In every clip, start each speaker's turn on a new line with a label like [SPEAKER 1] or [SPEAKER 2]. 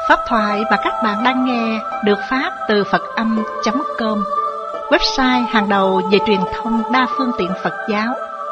[SPEAKER 1] Pháp thoại mà các bạn đang nghe được phát từ Phật-âm.com, website hàng đầu về truyền thông đa phương tiện Phật giáo.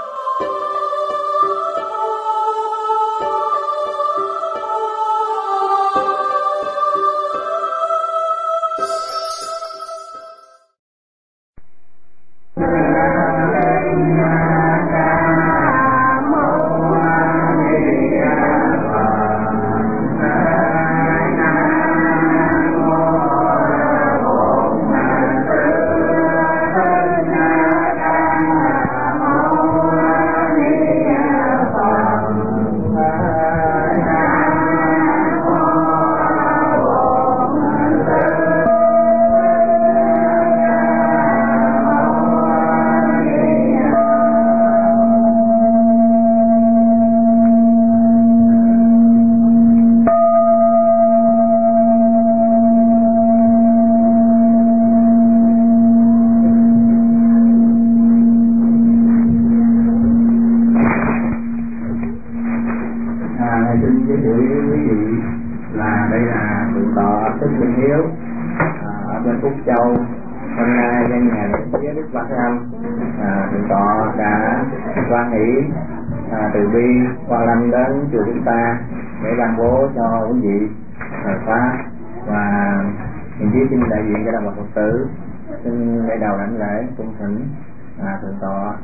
[SPEAKER 2] Từ bi Quang Lâm đến chùa chúng ta để ban bố cho quý vị khóa, và hiện chí xin đại diện cho đồng bào Phật tử xin lễ đầu đảnh lễ cung thỉnh thượng tọa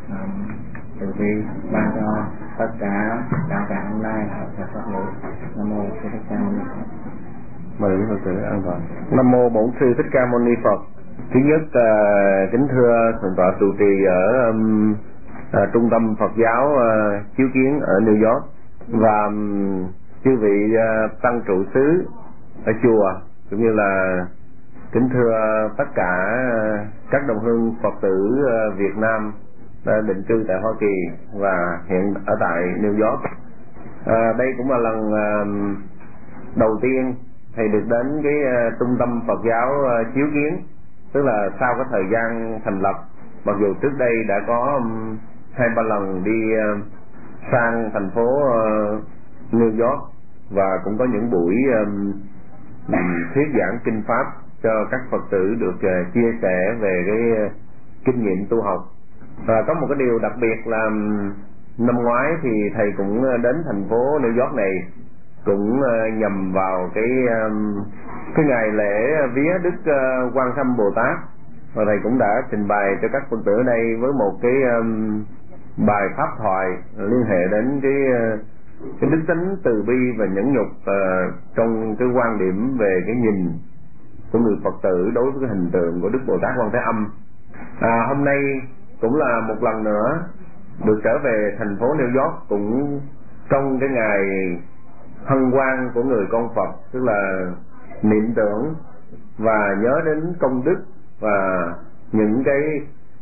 [SPEAKER 2] từ bi ban cho tất cả đạo tràng hôm nay là pháp ngữ. Nam mô Sư Thích Ca Mâu Ni Phật.
[SPEAKER 3] Mời quý Phật tử an toàn. Nam mô Bổn Sư Thích Ca Mâu Ni Phật. Thứ nhất, kính thưa thượng tọa trụ trì ở Trung tâm Phật giáo Chiếu Kiến ở New York, và chư vị tăng trụ xứ ở chùa, cũng như là kính thưa tất cả các đồng hương Phật tử Việt Nam đã định cư tại Hoa Kỳ và hiện ở tại New York. Đây cũng là lần đầu tiên thầy được đến cái Trung tâm Phật giáo Chiếu Kiến, tức là sau cái thời gian thành lập, mặc dù trước đây đã có 2-3 lần đi sang thành phố New York và cũng có những buổi thuyết giảng kinh pháp cho các Phật tử được chia sẻ về cái kinh nghiệm tu học. Và có một cái điều đặc biệt là năm ngoái thì thầy cũng đến thành phố New York này, cũng nhằm vào cái ngày lễ vía Đức Quan Thâm Bồ Tát, và thầy cũng đã trình bày cho các Phật tử ở đây với một cái bài pháp thoại liên hệ đến cái đức tính từ bi và nhẫn nhục trong cái quan điểm về cái nhìn của người Phật tử đối với cái hình tượng của Đức Bồ Tát Quan Thế Âm. Hôm nay cũng là một lần nữa được trở về thành phố New York, cũng trong cái ngày hân hoan của người con Phật, tức là niệm tưởng và nhớ đến công đức và những cái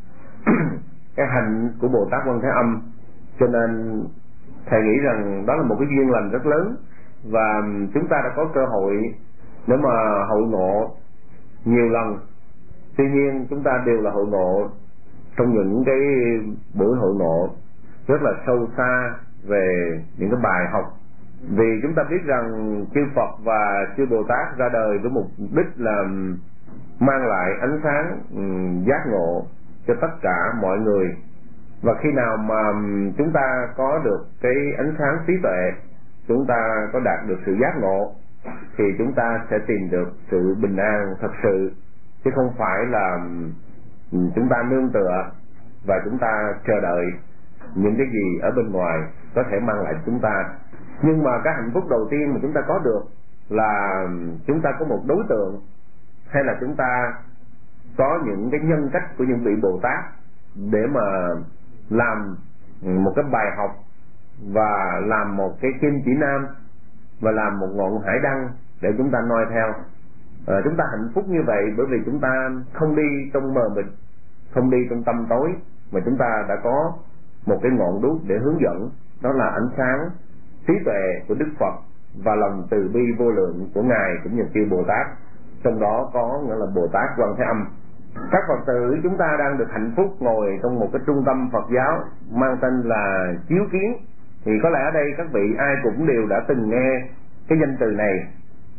[SPEAKER 3] hạnh của Bồ Tát Quan Thế Âm. Cho nên thầy nghĩ rằng đó là một cái duyên lành rất lớn, và chúng ta đã có cơ hội để mà hội ngộ nhiều lần. Tuy nhiên chúng ta đều là hội ngộ trong những cái buổi hội ngộ rất là sâu xa về những cái bài học, vì chúng ta biết rằng chư Phật và chư Bồ Tát ra đời với mục đích là mang lại ánh sáng giác ngộ cho tất cả mọi người. Và khi nào mà chúng ta có được cái ánh sáng trí tuệ, chúng ta có đạt được sự giác ngộ, thì chúng ta sẽ tìm được sự bình an thật sự, chứ không phải là chúng ta nương tựa và chúng ta chờ đợi những cái gì ở bên ngoài có thể mang lại chúng ta. Nhưng mà cái hạnh phúc đầu tiên mà chúng ta có được là chúng ta có một đối tượng, hay là chúng ta có những cái nhân cách của những vị Bồ Tát để mà làm một cái bài học và làm một cái kim chỉ nam và làm một ngọn hải đăng để chúng ta noi theo. Chúng ta hạnh phúc như vậy bởi vì chúng ta không đi trong mờ mịt, không đi trong tăm tối, mà chúng ta đã có một cái ngọn đuốc để hướng dẫn, đó là ánh sáng trí tuệ của Đức Phật và lòng từ bi vô lượng của Ngài cũng như chư Bồ Tát, trong đó có nghĩa là Bồ Tát Quan Thế Âm. Các Phật tử chúng ta đang được hạnh phúc ngồi trong một cái trung tâm Phật giáo mang tên là Chiếu Kiến. Thì có lẽ ở đây các vị ai cũng đều đã từng nghe cái danh từ này,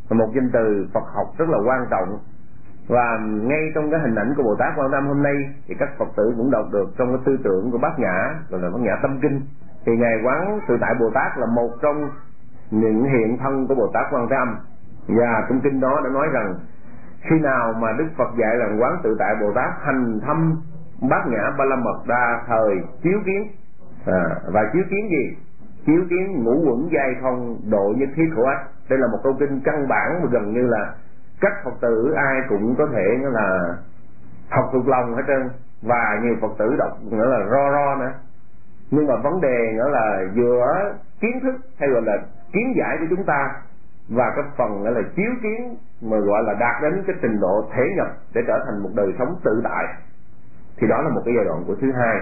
[SPEAKER 3] một danh từ Phật học rất là quan trọng. Và ngay trong cái hình ảnh của Bồ Tát Quan Thế Âm hôm nay thì các Phật tử cũng đọc được trong cái tư tưởng của Bát Nhã, gọi là Bát Nhã Tâm Kinh, thì ngài quán tự tại Bồ Tát là một trong những hiện thân của Bồ Tát Quan Thế Âm. Và trong kinh đó đã nói rằng khi nào mà Đức Phật dạy là quán tự tại Bồ Tát hành thâm Bát Nhã Ba La Mật Đa thời chiếu kiến, và chiếu kiến gì? Chiếu kiến ngũ uẩn giai không độ nhất thiết khổ ách. Đây là một câu kinh căn bản mà gần như là các Phật tử ai cũng có thể nghĩa là học thuộc lòng hết trơn, và nhiều Phật tử đọc nghĩa là ro nữa. Nhưng mà vấn đề nghĩa là giữa kiến thức hay gọi là kiến giải của chúng ta và cái phần nghĩa là chiếu kiến mà gọi là đạt đến cái trình độ thể nhập để trở thành một đời sống tự tại, thì đó là một cái giai đoạn của thứ hai.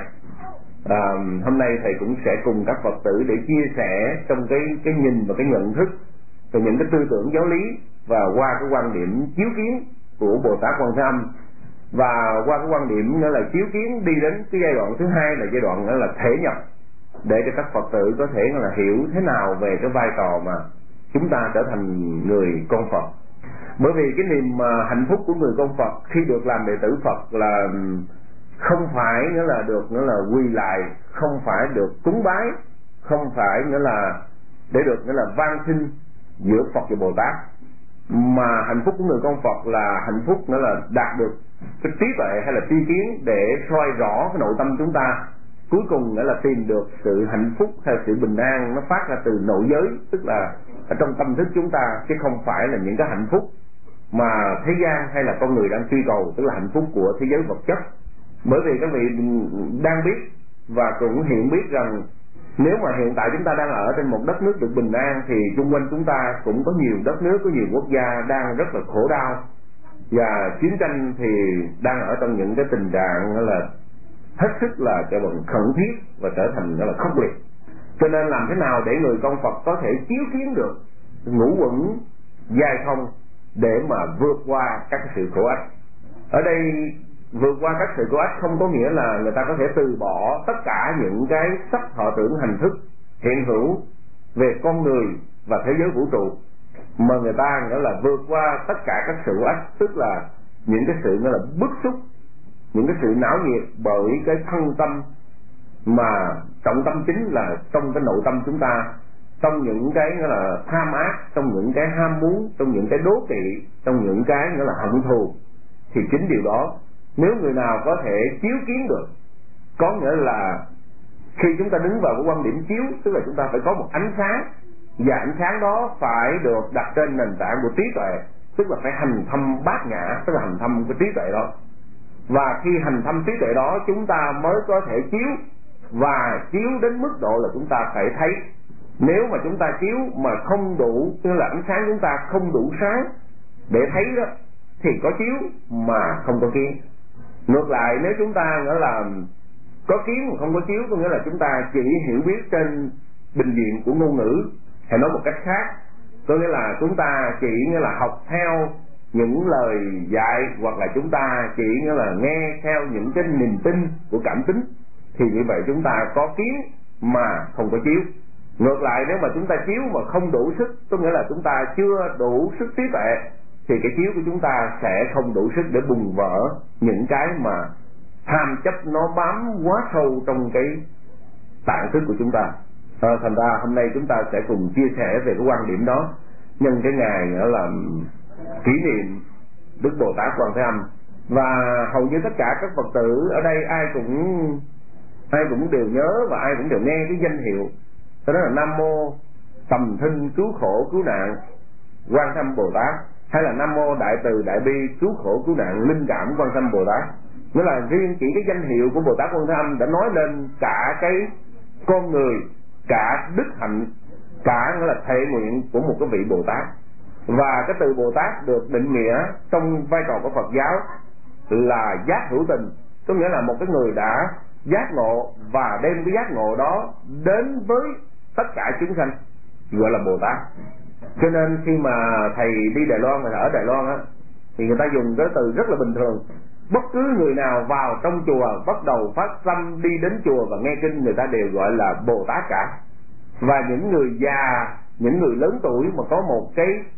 [SPEAKER 3] Hôm nay thầy cũng sẽ cùng các Phật tử để chia sẻ trong cái nhìn và cái nhận thức về những cái tư tưởng giáo lý, và qua cái quan điểm chiếu kiến của Bồ Tát Quan Thế Âm, và qua cái quan điểm nữa là chiếu kiến đi đến cái giai đoạn thứ hai là giai đoạn nữa là thể nhập, để cho các Phật tử có thể là hiểu thế nào về cái vai trò mà chúng ta trở thành người con Phật. Bởi vì cái niềm hạnh phúc của người con Phật khi được làm đệ tử Phật là không phải nghĩa là được nghĩa là quy lại, không phải được cúng bái, không phải nghĩa là để được nghĩa là van xin giữa Phật và Bồ Tát, mà hạnh phúc của người con Phật là hạnh phúc nghĩa là đạt được cái trí tuệ hay là tri kiến để soi rõ cái nội tâm chúng ta, cuối cùng nghĩa là tìm được sự hạnh phúc hay sự bình an nó phát ra từ nội giới, tức là ở trong tâm thức chúng ta, chứ không phải là những cái hạnh phúc mà thế gian hay là con người đang truy cầu, tức là hạnh phúc của thế giới vật chất. Bởi vì các vị đang biết và cũng hiện biết rằng nếu mà hiện tại chúng ta đang ở trên một đất nước được bình an, thì xung quanh chúng ta cũng có nhiều đất nước, có nhiều quốc gia đang rất là khổ đau, và chiến tranh thì đang ở trong những cái tình trạng là hết sức là cho bằng khẩn thiết và trở thành là khốc liệt. Cho nên làm thế nào để người con Phật có thể chiếu kiến được ngũ uẩn giai không để mà vượt qua các sự khổ ách. Ở đây vượt qua các sự khổ ách không có nghĩa là người ta có thể từ bỏ tất cả những cái sắc thọ tưởng hành thức hiện hữu về con người và thế giới vũ trụ, mà người ta nghĩa là vượt qua tất cả các sự khổ ách, tức là những cái sự nghĩa là bức xúc, những cái sự não nhiệt bởi cái thân tâm, mà trọng tâm chính là trong cái nội tâm chúng ta, trong những cái nghĩa là tham ác, trong những cái ham muốn, trong những cái đố kỵ, trong những cái nghĩa là hận thù. Thì chính điều đó nếu người nào có thể chiếu kiến được, có nghĩa là khi chúng ta đứng vào cái quan điểm chiếu, tức là chúng ta phải có một ánh sáng, và ánh sáng đó phải được đặt trên nền tảng của trí tuệ, tức là phải hành thâm bát nhã, tức là hành thâm cái trí tuệ đó. Và khi hành thâm trí tuệ đó chúng ta mới có thể chiếu, và chiếu đến mức độ là chúng ta phải thấy. Nếu mà chúng ta chiếu mà không đủ, tức là ánh sáng chúng ta không đủ sáng để thấy đó, thì có chiếu mà không có kiến. Ngược lại, nếu chúng ta nghĩa là có kiến mà không có chiếu, có nghĩa là chúng ta chỉ hiểu biết trên bình diện của ngôn ngữ, hay nói một cách khác, có nghĩa là chúng ta chỉ nghĩa là học theo những lời dạy, hoặc là chúng ta chỉ nghĩa là nghe theo những cái niềm tin của cảm tính, thì như vậy chúng ta có kiến mà không có chiếu. Ngược lại, nếu mà chúng ta chiếu mà không đủ sức, có nghĩa là chúng ta chưa đủ sức trí tuệ, thì cái chiếu của chúng ta sẽ không đủ sức để bùng vỡ những cái mà tham chấp nó bám quá sâu trong cái tạng thức của chúng ta. Thành ra hôm nay chúng ta sẽ cùng chia sẻ về cái quan điểm đó, nhân cái ngày nữa là kỷ niệm Đức Bồ Tát Quan Thế Âm. Và hầu như tất cả các Phật tử ở đây ai cũng đều nhớ và ai cũng đều nghe cái danh hiệu đó là Nam Mô Tầm Thinh Cứu Khổ Cứu Nạn Quan Thế Âm Bồ Tát, hay là Nam Mô Đại Từ Đại Bi Cứu Khổ Cứu Nạn Linh Cảm Quan Thế Âm Bồ Tát. Nghĩa là riêng chỉ cái danh hiệu của Bồ Tát Quan Thế Âm đã nói lên cả cái con người, cả đức hạnh, cả nghĩa là thể nguyện của một cái vị Bồ Tát. Và cái từ Bồ Tát được định nghĩa trong vai trò của Phật giáo là giác hữu tình, có nghĩa là một cái người đã giác ngộ và đem cái giác ngộ đó đến với tất cả chúng sanh, gọi là Bồ Tát. Cho nên khi mà thầy đi Đài Loan, mà ở Đài Loan á, thì người ta dùng cái từ rất là bình thường. Bất cứ người nào vào trong chùa bắt đầu phát tâm đi đến chùa và nghe kinh, người ta đều gọi là Bồ Tát cả. Và những người già, những người lớn tuổi mà có một cái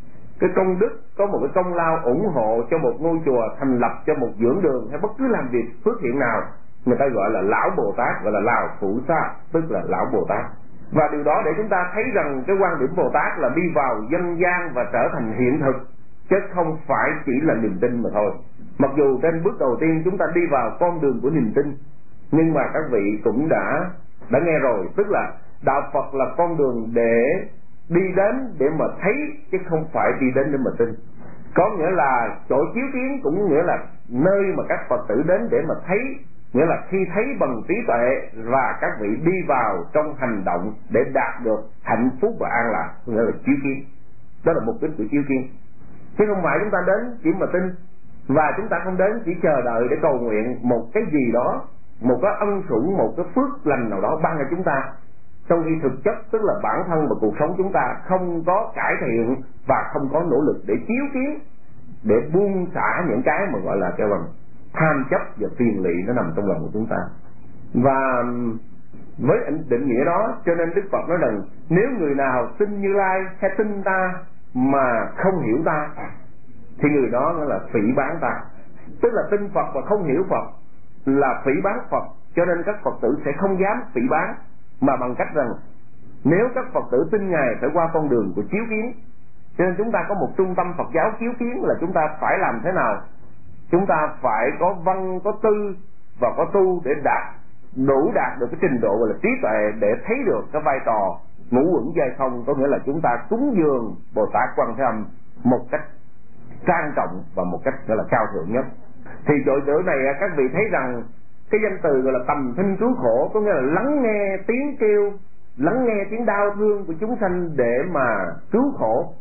[SPEAKER 3] cái công đức, có một cái công lao ủng hộ cho một ngôi chùa, thành lập cho một dưỡng đường hay bất cứ làm việc phước thiện nào, người ta gọi là lão Bồ Tát, gọi là Lào Phụ Sa, tức là lão Bồ Tát. Và điều đó để chúng ta thấy rằng cái quan điểm Bồ Tát là đi vào dân gian và trở thành hiện thực, chứ không phải chỉ là niềm tin mà thôi. Mặc dù trên bước đầu tiên chúng ta đi vào con đường của niềm tin, nhưng mà các vị cũng đã nghe rồi, tức là đạo Phật là con đường để đi đến để mà thấy, chứ không phải đi đến để mà tin. Có nghĩa là chỗ chiếu kiến cũng nghĩa là nơi mà các Phật tử đến để mà thấy, nghĩa là khi thấy bằng trí tuệ và các vị đi vào trong hành động để đạt được hạnh phúc và an lạc, nghĩa là chiếu kiến. Đó là mục đích của chiếu kiến, chứ không phải chúng ta đến chỉ mà tin, và chúng ta không đến chỉ chờ đợi để cầu nguyện một cái gì đó, một cái ân sủng, một cái phước lành nào đó ban cho chúng ta, trong khi thực chất tức là bản thân và cuộc sống chúng ta không có cải thiện và không có nỗ lực để chiếu kiến, để buông xả những cái mà gọi là cái bằng tham chấp và phiền lụy nó nằm trong lòng của chúng ta. Và với định nghĩa đó cho nên Đức Phật nói rằng nếu người nào tin Như Lai hay tin ta mà không hiểu ta thì người đó là phỉ báng ta. Tức là tin Phật và không hiểu Phật là phỉ báng Phật, cho nên các Phật tử sẽ không dám phỉ báng, mà bằng cách rằng nếu các Phật tử tin Ngài phải qua con đường của chiếu kiến. Cho nên chúng ta có một trung tâm Phật giáo chiếu kiến là chúng ta phải làm thế nào? Chúng ta phải có văn, có tư và có tu để đủ đạt được cái trình độ gọi là trí tuệ để thấy được cái vai trò ngũ uẩn giai không, có nghĩa là chúng ta cúng dường Bồ Tát Quan Thế Âm một cách trang trọng và một cách gọi là cao thượng nhất. Thì chỗ này các vị thấy rằng cái danh từ gọi là tầm thinh cứu khổ, có nghĩa là lắng nghe tiếng kêu, lắng nghe tiếng đau thương của chúng sanh để mà cứu khổ.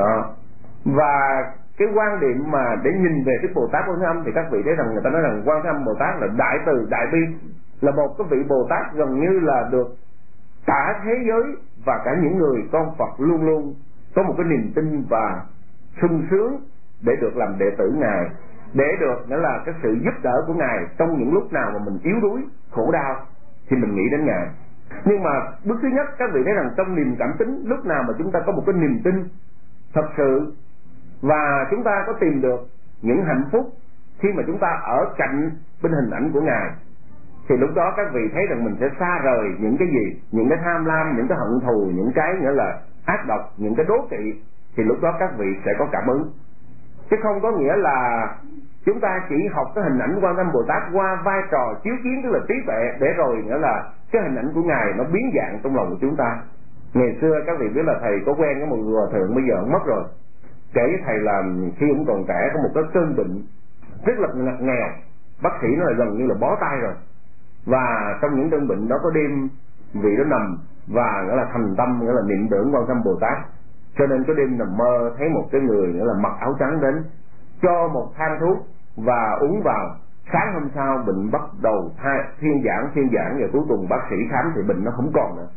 [SPEAKER 3] Và cái quan điểm mà để nhìn về Đức Bồ Tát Quan Thế Âm thì các vị thấy rằng người ta nói rằng Quan Thế Âm Bồ Tát là đại từ đại bi, là một cái vị Bồ Tát gần như là được cả thế giới và cả những người con Phật luôn luôn có một cái niềm tin và sung sướng để được làm đệ tử Ngài, để được nghĩa là cái sự giúp đỡ của Ngài trong những lúc nào mà mình yếu đuối, khổ đau thì mình nghĩ đến Ngài. Nhưng mà bước thứ nhất các vị thấy rằng trong niềm cảm tính, lúc nào mà chúng ta có một cái niềm tin thật sự và chúng ta có tìm được những hạnh phúc khi mà chúng ta ở cạnh bên hình ảnh của Ngài, thì lúc đó các vị thấy rằng mình sẽ xa rời những cái gì, những cái tham lam, những cái hận thù, những cái nghĩa là ác độc, những cái đố kỵ, thì lúc đó các vị sẽ có cảm ứng. Chứ không có nghĩa là chúng ta chỉ học cái hình ảnh Quan Âm Bồ Tát qua vai trò chiếu kiến, tức là trí tuệ, để rồi nghĩa là cái hình ảnh của Ngài nó biến dạng trong lòng của chúng ta. Ngày xưa các vị biết là thầy có quen với một người hòa thượng, bây giờ ông mất rồi, kể với thầy là khi ông còn trẻ có một cái cơn bệnh rất là ngặt nghèo, bác sĩ nói là gần như là bó tay rồi, và trong những cơn bệnh đó có đêm vị đó nằm và nghĩa là thành tâm, nghĩa là niệm tưởng Quan Âm Bồ Tát, cho nên có đêm nằm mơ thấy một cái người nghĩa là mặc áo trắng đến cho một thang thuốc và uống vào. Sáng hôm sau bệnh bắt đầu thiên giảng và cuối cùng bác sĩ khám thì bệnh nó không còn nữa.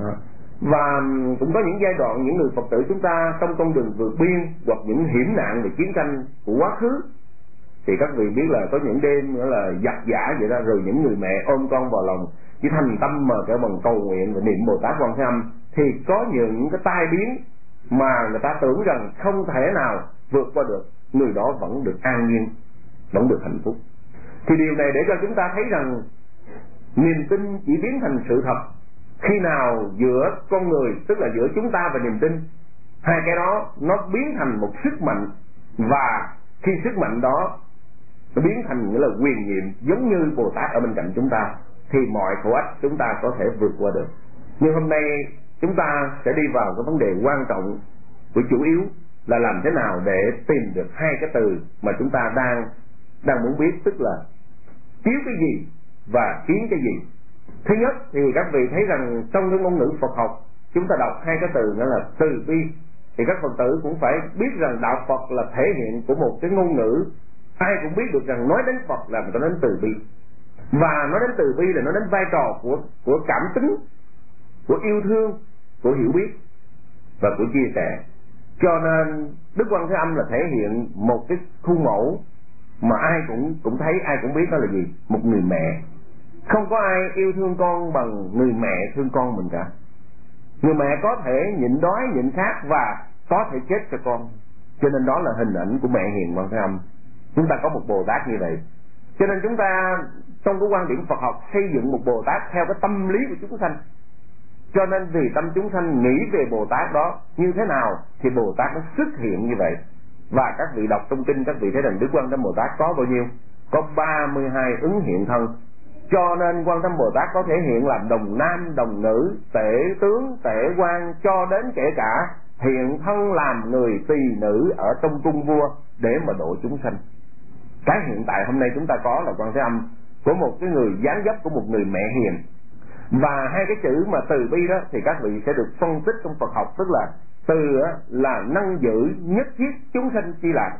[SPEAKER 3] Và cũng có những giai đoạn những người Phật tử chúng ta trong con đường vượt biên hoặc những hiểm nạn về chiến tranh của quá khứ, thì các vị biết là có những đêm nữa là giặc giả vậy đó, rồi những người mẹ ôm con vào lòng chỉ thành tâm mà kêu bằng cầu nguyện và niệm Bồ Tát Quan Thế Âm, thì có những cái tai biến mà người ta tưởng rằng không thể nào vượt qua được, người đó vẫn được an nhiên, vẫn được hạnh phúc. Thì điều này để cho chúng ta thấy rằng niềm tin chỉ biến thành sự thật khi nào giữa con người, tức là giữa chúng ta và niềm tin, hai cái đó nó biến thành một sức mạnh, và khi sức mạnh đó nó biến thành nghĩa là quyền nhiệm giống như Bồ Tát ở bên cạnh chúng ta, thì mọi khổ ách chúng ta có thể vượt qua được. Nhưng hôm nay chúng ta sẽ đi vào cái vấn đề quan trọng của chủ yếu là làm thế nào để tìm được hai cái từ mà chúng ta đang muốn biết, tức là chiếu cái gì và kiến cái gì. Thứ nhất thì các vị thấy rằng trong cái ngôn ngữ Phật học chúng ta đọc hai cái từ nghĩa là từ bi, thì các Phật tử cũng phải biết rằng đạo Phật là thể hiện của một cái ngôn ngữ, ai cũng biết được rằng nói đến Phật là người ta đến từ bi, và nói đến từ bi là nói đến vai trò của cảm tính, của yêu thương, của hiểu biết và của chia sẻ. Cho nên Đức Quan Thế Âm là thể hiện một cái khuôn mẫu mà ai cũng thấy, ai cũng biết đó là gì? Một người mẹ. Không có ai yêu thương con bằng người mẹ thương con mình cả. Người mẹ có thể nhịn đói, nhịn khát và có thể chết cho con, Cho nên đó là hình ảnh của mẹ hiền Quan Thế Âm. Chúng ta có một Bồ Tát như vậy. Cho nên chúng ta trong cái quan điểm Phật học xây dựng một Bồ Tát theo cái tâm lý của chúng sanh. Cho nên vì tâm chúng sanh nghĩ về Bồ Tát đó như thế nào thì Bồ Tát nó xuất hiện như vậy. Và các vị đọc trong kinh, các vị thấy rằng Đức Quan Tâm Bồ Tát có bao nhiêu? Có 32 ứng hiện thân. Cho nên Quan Tâm Bồ Tát có thể hiện làm đồng nam, đồng nữ, tể tướng, tể quan, cho đến kể cả hiện thân làm người tỳ nữ ở trong cung vua để mà độ chúng sanh. Cái hiện tại hôm nay chúng ta có là Quan Thế Âm của một cái người dáng dấp của một người mẹ hiền. Và hai cái chữ mà từ bi đó thì các vị sẽ được phân tích trong Phật học, tức là từ là nâng giữ nhất thiết chúng sanh chi lạc,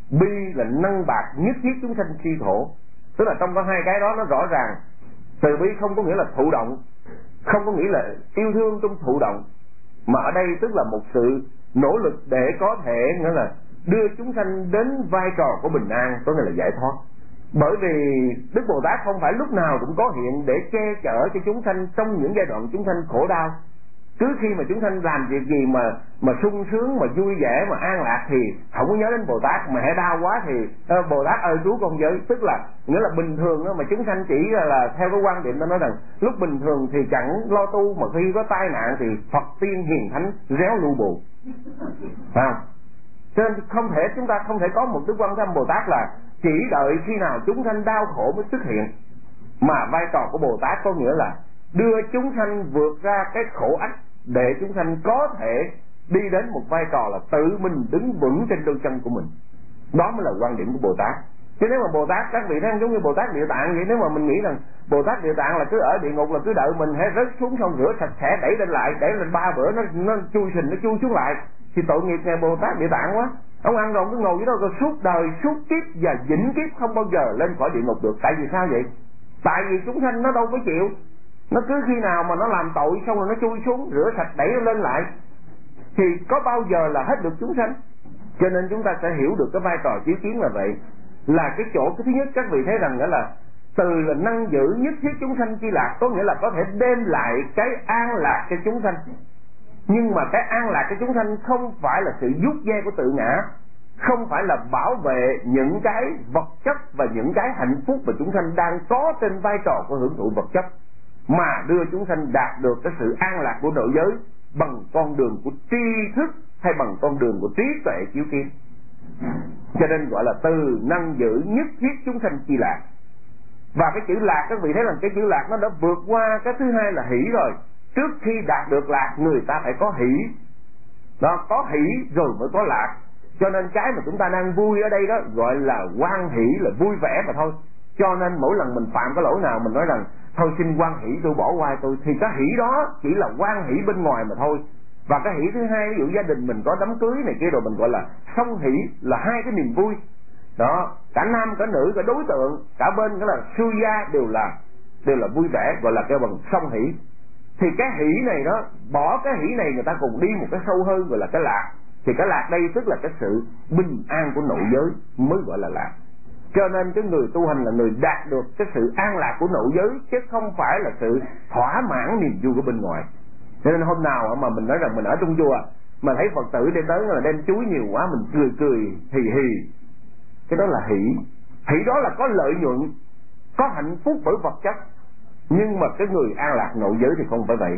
[SPEAKER 3] bi là nâng bạc nhất thiết chúng sanh chi khổ. Tức là trong có hai cái đó nó rõ ràng. Từ bi không có nghĩa là thụ động, không có nghĩa là yêu thương trong thụ động, mà ở đây tức là một sự nỗ lực để có thể nghĩa là đưa chúng sanh đến vai trò của bình an, có nghĩa là giải thoát. Bởi vì Đức Bồ Tát không phải lúc nào cũng có hiện để che chở cho chúng sanh trong những giai đoạn chúng sanh khổ đau. Cứ khi mà chúng sanh làm việc gì mà sung sướng, mà vui vẻ, mà an lạc thì không có nhớ đến Bồ Tát. Mà hễ đau quá thì Bồ Tát ơi cứu con với. Tức là nghĩa là bình thường đó, mà chúng sanh chỉ là theo cái quan điểm nó nói rằng lúc bình thường thì chẳng lo tu, mà khi có tai nạn thì Phật tiên hiền thánh réo lu bù, phải không? Cho nên chúng ta không thể có một Đức Quan Tâm Bồ Tát là chỉ đợi khi nào chúng sanh đau khổ mới xuất hiện. Mà vai trò của Bồ Tát có nghĩa là đưa chúng sanh vượt ra cái khổ ách để chúng sanh có thể đi đến một vai trò là tự mình đứng vững trên đôi chân của mình. Đó mới là quan điểm của Bồ Tát. Chứ nếu mà Bồ Tát, các vị thấy giống như Bồ Tát Địa Tạng vậy, nếu mà mình nghĩ rằng Bồ Tát Địa Tạng là cứ ở địa ngục là cứ đợi mình hãy rớt xuống xong rửa sạch sẽ đẩy lên lại, đẩy lên 3 bữa nó chui sình, nó chui xuống lại, thì tội nghiệp nghe Bồ Tát Địa Tạng quá. Ông ăn rồi cứ ngồi dưới đó rồi suốt đời suốt kiếp và vĩnh kiếp không bao giờ lên khỏi địa ngục được. Tại vì sao vậy? Tại vì chúng sanh nó đâu có chịu. Nó cứ khi nào mà nó làm tội xong rồi nó chui xuống, rửa sạch đẩy nó lên lại, thì có bao giờ là hết được chúng sanh. Cho nên chúng ta sẽ hiểu được cái vai trò chiếu kiến là vậy. Là cái chỗ cái thứ nhất các vị thấy rằng đó là từ là nâng giữ nhất thiết chúng sanh chi lạc, có nghĩa là có thể đem lại cái an lạc cho chúng sanh. Nhưng mà cái an lạc cho chúng sanh không phải là sự vuốt ve của tự ngã, không phải là bảo vệ những cái vật chất và những cái hạnh phúc mà chúng sanh đang có trên vai trò của hưởng thụ vật chất, mà đưa chúng sanh đạt được cái sự an lạc của nội giới bằng con đường của tri thức hay bằng con đường của trí tuệ chiếu kiến. Cho nên gọi là từ nâng giữ nhất thiết chúng sanh chi lạc. Và cái chữ lạc các vị thấy rằng cái chữ lạc nó đã vượt qua cái thứ hai là hỷ rồi. Trước khi đạt được lạc người ta phải có hỷ đó, có hỷ rồi mới có lạc. Cho nên cái mà chúng ta đang vui ở đây đó gọi là hoan hỷ, là vui vẻ mà thôi. Cho nên mỗi lần mình phạm cái lỗi nào mình nói rằng thôi xin hoan hỷ tôi bỏ qua tôi, thì cái hỷ đó chỉ là hoan hỷ bên ngoài mà thôi. Và cái hỷ thứ hai, ví dụ gia đình mình có đám cưới này kia rồi mình gọi là song hỷ, là hai cái niềm vui đó, cả nam cả nữ cả đối tượng cả bên cái là sư gia đều là vui vẻ, gọi là kêu bằng song hỷ. Thì cái hỷ này đó, bỏ cái hỷ này người ta cùng đi một cái sâu hơn gọi là cái lạc. Thì cái lạc đây tức là cái sự bình an của nội giới mới gọi là lạc. Cho nên cái người tu hành là người đạt được cái sự an lạc của nội giới, chứ không phải là sự thỏa mãn niềm vui của bên ngoài. Cho nên hôm nào mà mình nói rằng mình ở trong chùa mà thấy Phật tử đem tới là đem chuối nhiều quá, mình cười hì hì, cái đó là hỷ. Hỷ đó là có lợi nhuận, có hạnh phúc bởi vật chất. Nhưng mà cái người an lạc nội giới thì không phải vậy.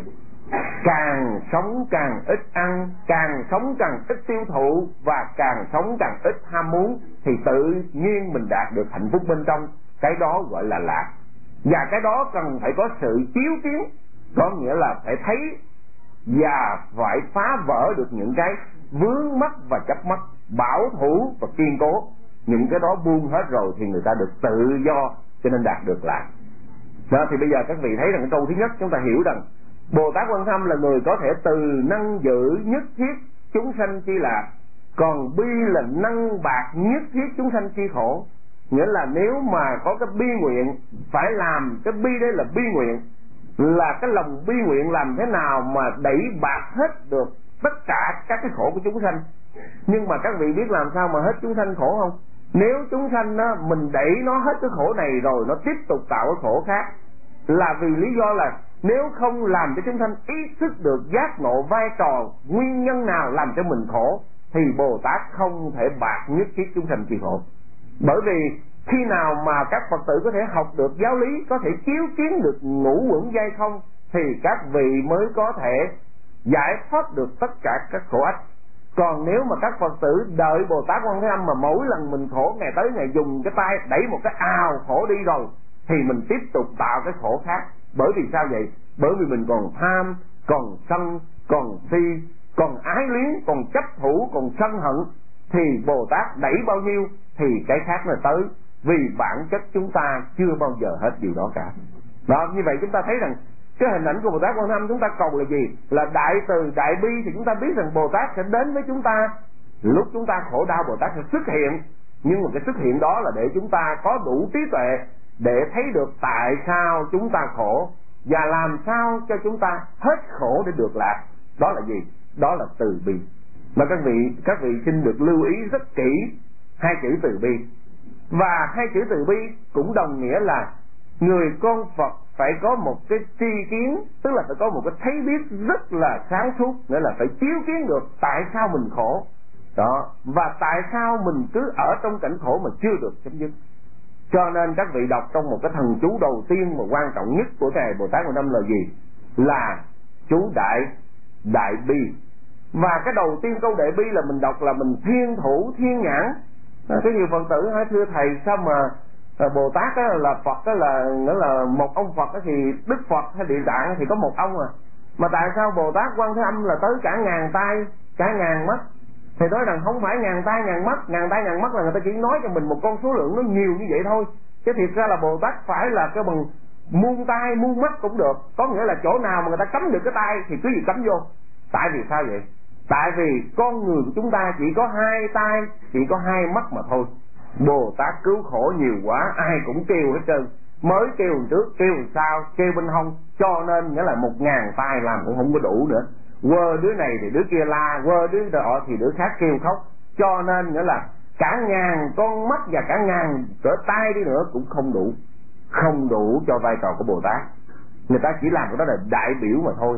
[SPEAKER 3] Càng sống càng ít ăn, càng sống càng ít tiêu thụ, và càng sống càng ít ham muốn, thì tự nhiên mình đạt được hạnh phúc bên trong. Cái đó gọi là lạc. Và cái đó cần phải có sự chiếu kiến, có nghĩa là phải thấy và phải phá vỡ được những cái vướng mắc và chấp mắc, bảo thủ và kiên cố. Những cái đó buông hết rồi thì người ta được tự do, cho nên đạt được lạc. Đó, thì bây giờ các vị thấy rằng câu thứ nhất chúng ta hiểu rằng Bồ Tát Quan Tâm là người có thể từ nâng giữ nhất thiết chúng sanh chi lạc, còn bi là nâng bạc nhất thiết chúng sanh chi khổ. Nghĩa là nếu mà có cái bi nguyện, phải làm cái bi đây là bi nguyện, là cái lòng bi nguyện làm thế nào mà đẩy bạc hết được tất cả các cái khổ của chúng sanh. Nhưng mà các vị biết làm sao mà hết chúng sanh khổ không? Nếu chúng sanh đó, mình đẩy nó hết cái khổ này rồi nó tiếp tục tạo cái khổ khác, là vì lý do là nếu không làm cho chúng sanh ý thức được giác ngộ vai trò nguyên nhân nào làm cho mình khổ, thì Bồ Tát không thể bạc nhất thiết chúng sanh chịu khổ. Bởi vì khi nào mà các Phật tử có thể học được giáo lý, có thể chiếu kiến được ngũ uẩn giai không, thì các vị mới có thể giải thoát được tất cả các khổ ách. Còn nếu mà các Phật tử đợi Bồ Tát Quan Thế Âm mà mỗi lần mình khổ, ngày tới ngày dùng cái tay đẩy một cái ào khổ đi rồi, thì mình tiếp tục tạo cái khổ khác. Bởi vì sao vậy? Bởi vì mình còn tham, còn sân, còn si, còn ái luyến, còn chấp thủ, còn sân hận, thì Bồ Tát đẩy bao nhiêu thì cái khác nó tới. Vì bản chất chúng ta chưa bao giờ hết điều đó cả. Đó, như vậy chúng ta thấy rằng cái hình ảnh của Bồ Tát Quan Thế Âm chúng ta cầu là gì? Là đại từ, đại bi. Thì chúng ta biết rằng Bồ Tát sẽ đến với chúng ta lúc chúng ta khổ đau, Bồ Tát sẽ xuất hiện. Nhưng mà cái xuất hiện đó là để chúng ta có đủ trí tuệ để thấy được tại sao chúng ta khổ và làm sao cho chúng ta hết khổ để được lạc. Đó là gì? Đó là từ bi. Mà các vị xin được lưu ý rất kỹ hai chữ từ bi. Và hai chữ từ bi cũng đồng nghĩa là người con Phật phải có một cái tri kiến, tức là phải có một cái thấy biết rất là sáng suốt, nghĩa là phải chiếu kiến được tại sao mình khổ đó, và tại sao mình cứ ở trong cảnh khổ mà chưa được chấm dứt. Cho nên các vị đọc trong một cái thần chú đầu tiên mà quan trọng nhất của Ngài Bồ Tát Quan Thế Âm là gì? Là chú đại bi. Và cái đầu tiên câu đại bi là mình đọc là mình thiên thủ thiên nhãn. Có nhiều Phật tử hỏi thưa thầy, sao mà Bồ Tát đó là Phật đó là nghĩa là một ông Phật đó, thì Đức Phật hay Địa Tạng thì có một ông à, mà tại sao Bồ Tát Quan Thế Âm là tới cả ngàn tay cả ngàn mắt? Thì nói rằng không phải ngàn tay ngàn mắt là người ta chỉ nói cho mình một con số lượng nó nhiều như vậy thôi, chứ thiệt ra là Bồ Tát phải là cái bằng muôn tay muôn mắt cũng được. Có nghĩa là chỗ nào mà người ta cấm được cái tay thì cứ gì cấm vô. Tại vì sao vậy? Tại vì con người của chúng ta chỉ có hai tay, chỉ có hai mắt mà thôi. Bồ Tát cứu khổ nhiều quá, ai cũng kêu hết trơn, mới kêu trước kêu sau, kêu bên hông, cho nên nghĩa là 1000 tay làm cũng không có đủ nữa. Quơ đứa này thì đứa kia la, quơ đứa đó thì đứa khác kêu khóc, cho nên nghĩa là cả ngàn con mắt và cả ngàn cỡ tay đi nữa cũng không đủ cho vai trò của Bồ Tát. Người ta chỉ làm cái đó là đại biểu mà thôi.